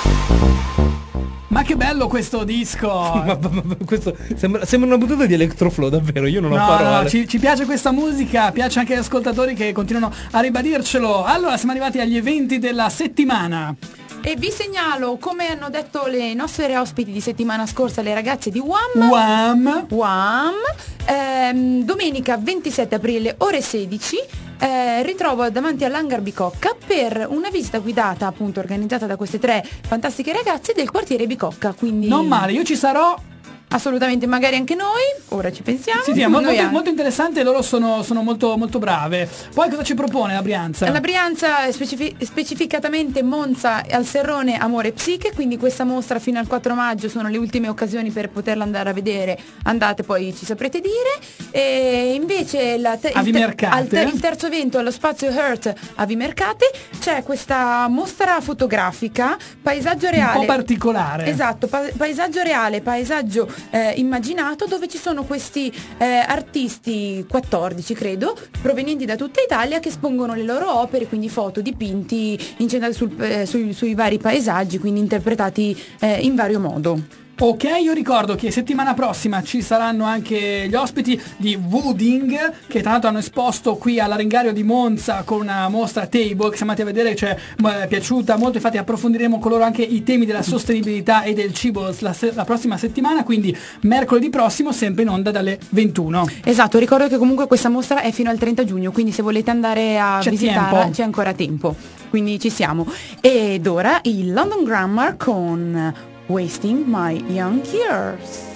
Ma che bello questo disco!
Ma, ma- ma- questo sembra, sembra una puntata di Electroflow, davvero, io non ho
No,
parole.
no, ci, ci piace questa musica, piace anche agli ascoltatori che continuano a ribadircelo. Allora, siamo arrivati agli eventi della settimana.
E vi segnalo, come hanno detto le nostre ospiti di settimana scorsa, le ragazze di Wham.
Wham!
Wham. Ehm, domenica ventisette aprile, ore sedici, eh, ritrovo davanti all'Hangar Bicocca per una visita guidata, appunto, organizzata da queste tre fantastiche ragazze del quartiere Bicocca. Quindi
Non male, io ci sarò.
assolutamente, magari anche noi, ora ci pensiamo.
Sì, sì, è
Noi
molto,
anche.
molto interessante, loro sono, sono molto, molto brave. Poi cosa ci propone la Brianza?
La Brianza, specifi- specificatamente Monza al Serrone Amore e Psiche, quindi questa mostra fino al quattro maggio sono le ultime occasioni per poterla andare a vedere, andate, poi ci saprete dire. E invece la te-
A
il, te-
Vimercate.
al te- il terzo evento allo Spazio Hurt a Vimercate c'è questa mostra fotografica, paesaggio reale.
Un po' particolare.
Esatto, pa- paesaggio reale, paesaggio eh, immaginato, dove ci sono questi eh, artisti, quattordici credo, provenienti da tutta Italia, che espongono le loro opere, quindi foto, dipinti incentrati sul, eh, sui, sui vari paesaggi, quindi interpretati eh, in vario modo.
Ok, io ricordo che settimana prossima ci saranno anche gli ospiti di Wooding, che tra l'altro hanno esposto qui all'Arengario di Monza con una mostra table che siamo andati a vedere, cioè mi è piaciuta molto. Infatti approfondiremo con loro anche i temi della sostenibilità e del cibo la, se- la prossima settimana, quindi mercoledì prossimo, sempre in onda dalle ventuno.
Esatto, ricordo che comunque questa mostra è fino al trenta giugno, quindi se volete andare a
C'è
visitarla
tempo.
c'è ancora tempo, quindi ci siamo. Ed ora il London Grammar con Wasting My Young Years.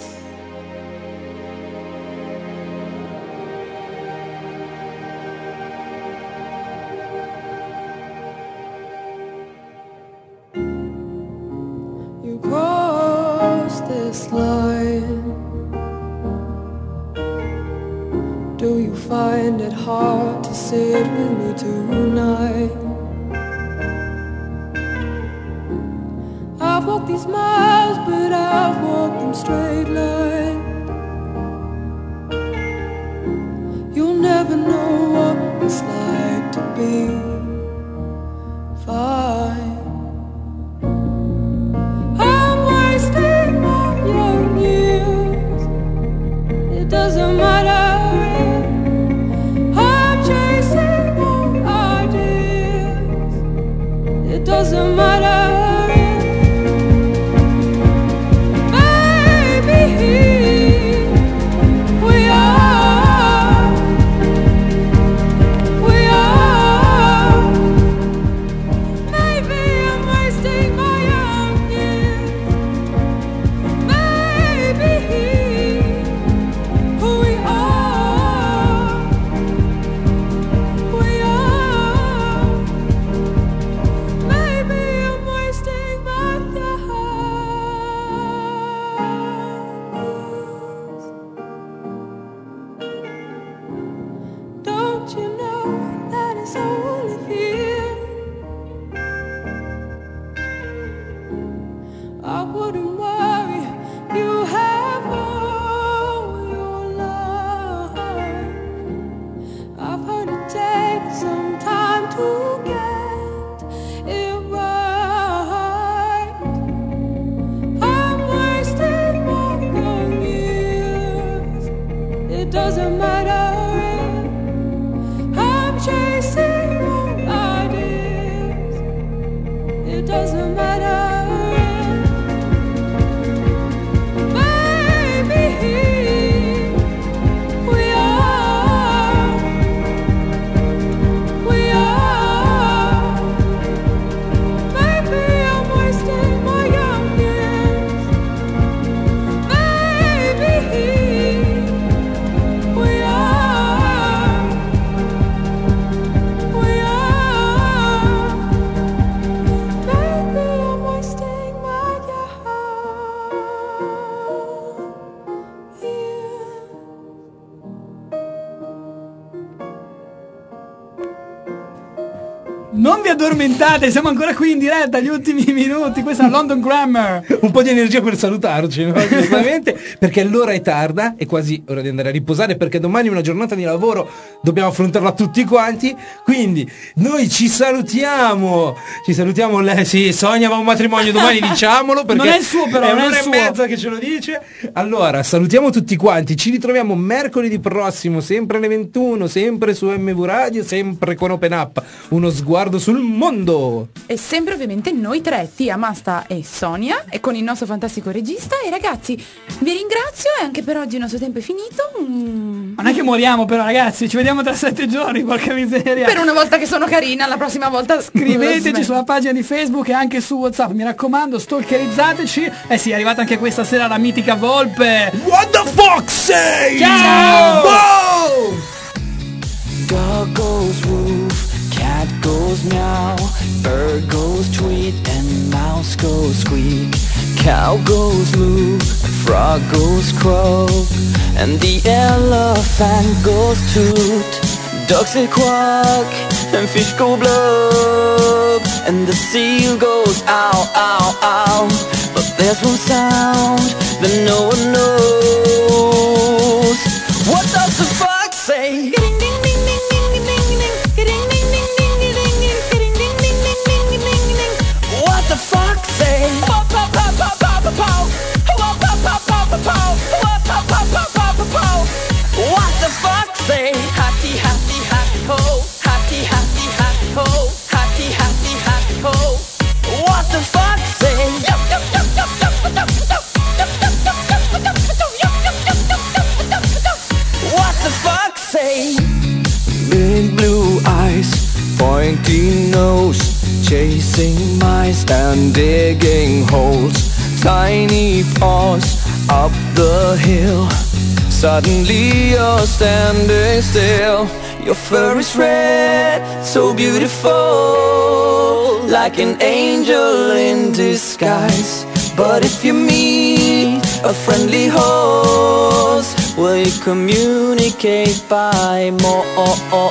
You cross this line. Do you find it hard to sit with me tonight? I've walked these miles, but I've walked them straight line. You'll never know what it's like to be fine. I'm wasting my young years. It doesn't matter. I'm chasing more ideas. It doesn't matter. We are, we are
Non vi addormentate, siamo ancora qui in diretta, gli ultimi minuti, questa è London Grammar.
Un po' di energia per salutarci, no? Giustamente, perché l'ora è tarda, è quasi ora di andare a riposare, perché domani è una giornata di lavoro, dobbiamo affrontarla tutti quanti, quindi noi ci salutiamo, ci salutiamo, lei, sì, Sonia va a un matrimonio domani, diciamolo, perché
non è il suo però,
è
non è
un'ora
il
e
suo.
mezza che ce lo dice. Allora, salutiamo tutti quanti, ci ritroviamo mercoledì prossimo, sempre alle ventuno, sempre su M V Radio, sempre con Open Up, uno sguardo sul mondo.
E sempre ovviamente noi tre, Tia, Masta e Sonia, e con il nostro fantastico regista. E ragazzi, vi ringrazio e anche per oggi il nostro tempo è finito. Mm.
Non è che moriamo però ragazzi, ci vediamo tra sette giorni, porca miseria.
Per una volta che sono carina, la prossima volta
Scriveteci sulla pagina di Facebook e anche su WhatsApp, mi raccomando, stalkerizzateci. Eh sì, è arrivata anche questa sera la mitica Volpe.
What the fuck say?
Ciao!
Wow!
Dog goes woof, cat goes meow, bird goes tweet, and mouse goes squeak. Cow goes moo, frog goes croak, and the elephant goes toot. Ducks say quack, and fish go blub, and the seal goes ow, ow, ow. But there's one sound that no one knows. What does the fox say? What the fox say? What the fox say? Hatty, hatty, hatty ho, hatty, hatty, hatty ho, hatty, hatty, hatty ho. What the fox say? What the fox say? Big blue eyes, pointy nose, chasing mice and digging holes. Tiny paws up the hill. Suddenly you're standing still. Your fur is red, so beautiful, like an angel in disguise. But if you meet a friendly horse, will you communicate by more, more,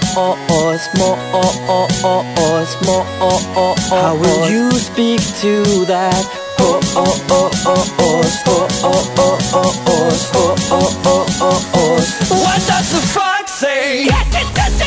more? How will you speak to that horse? What does the fox say?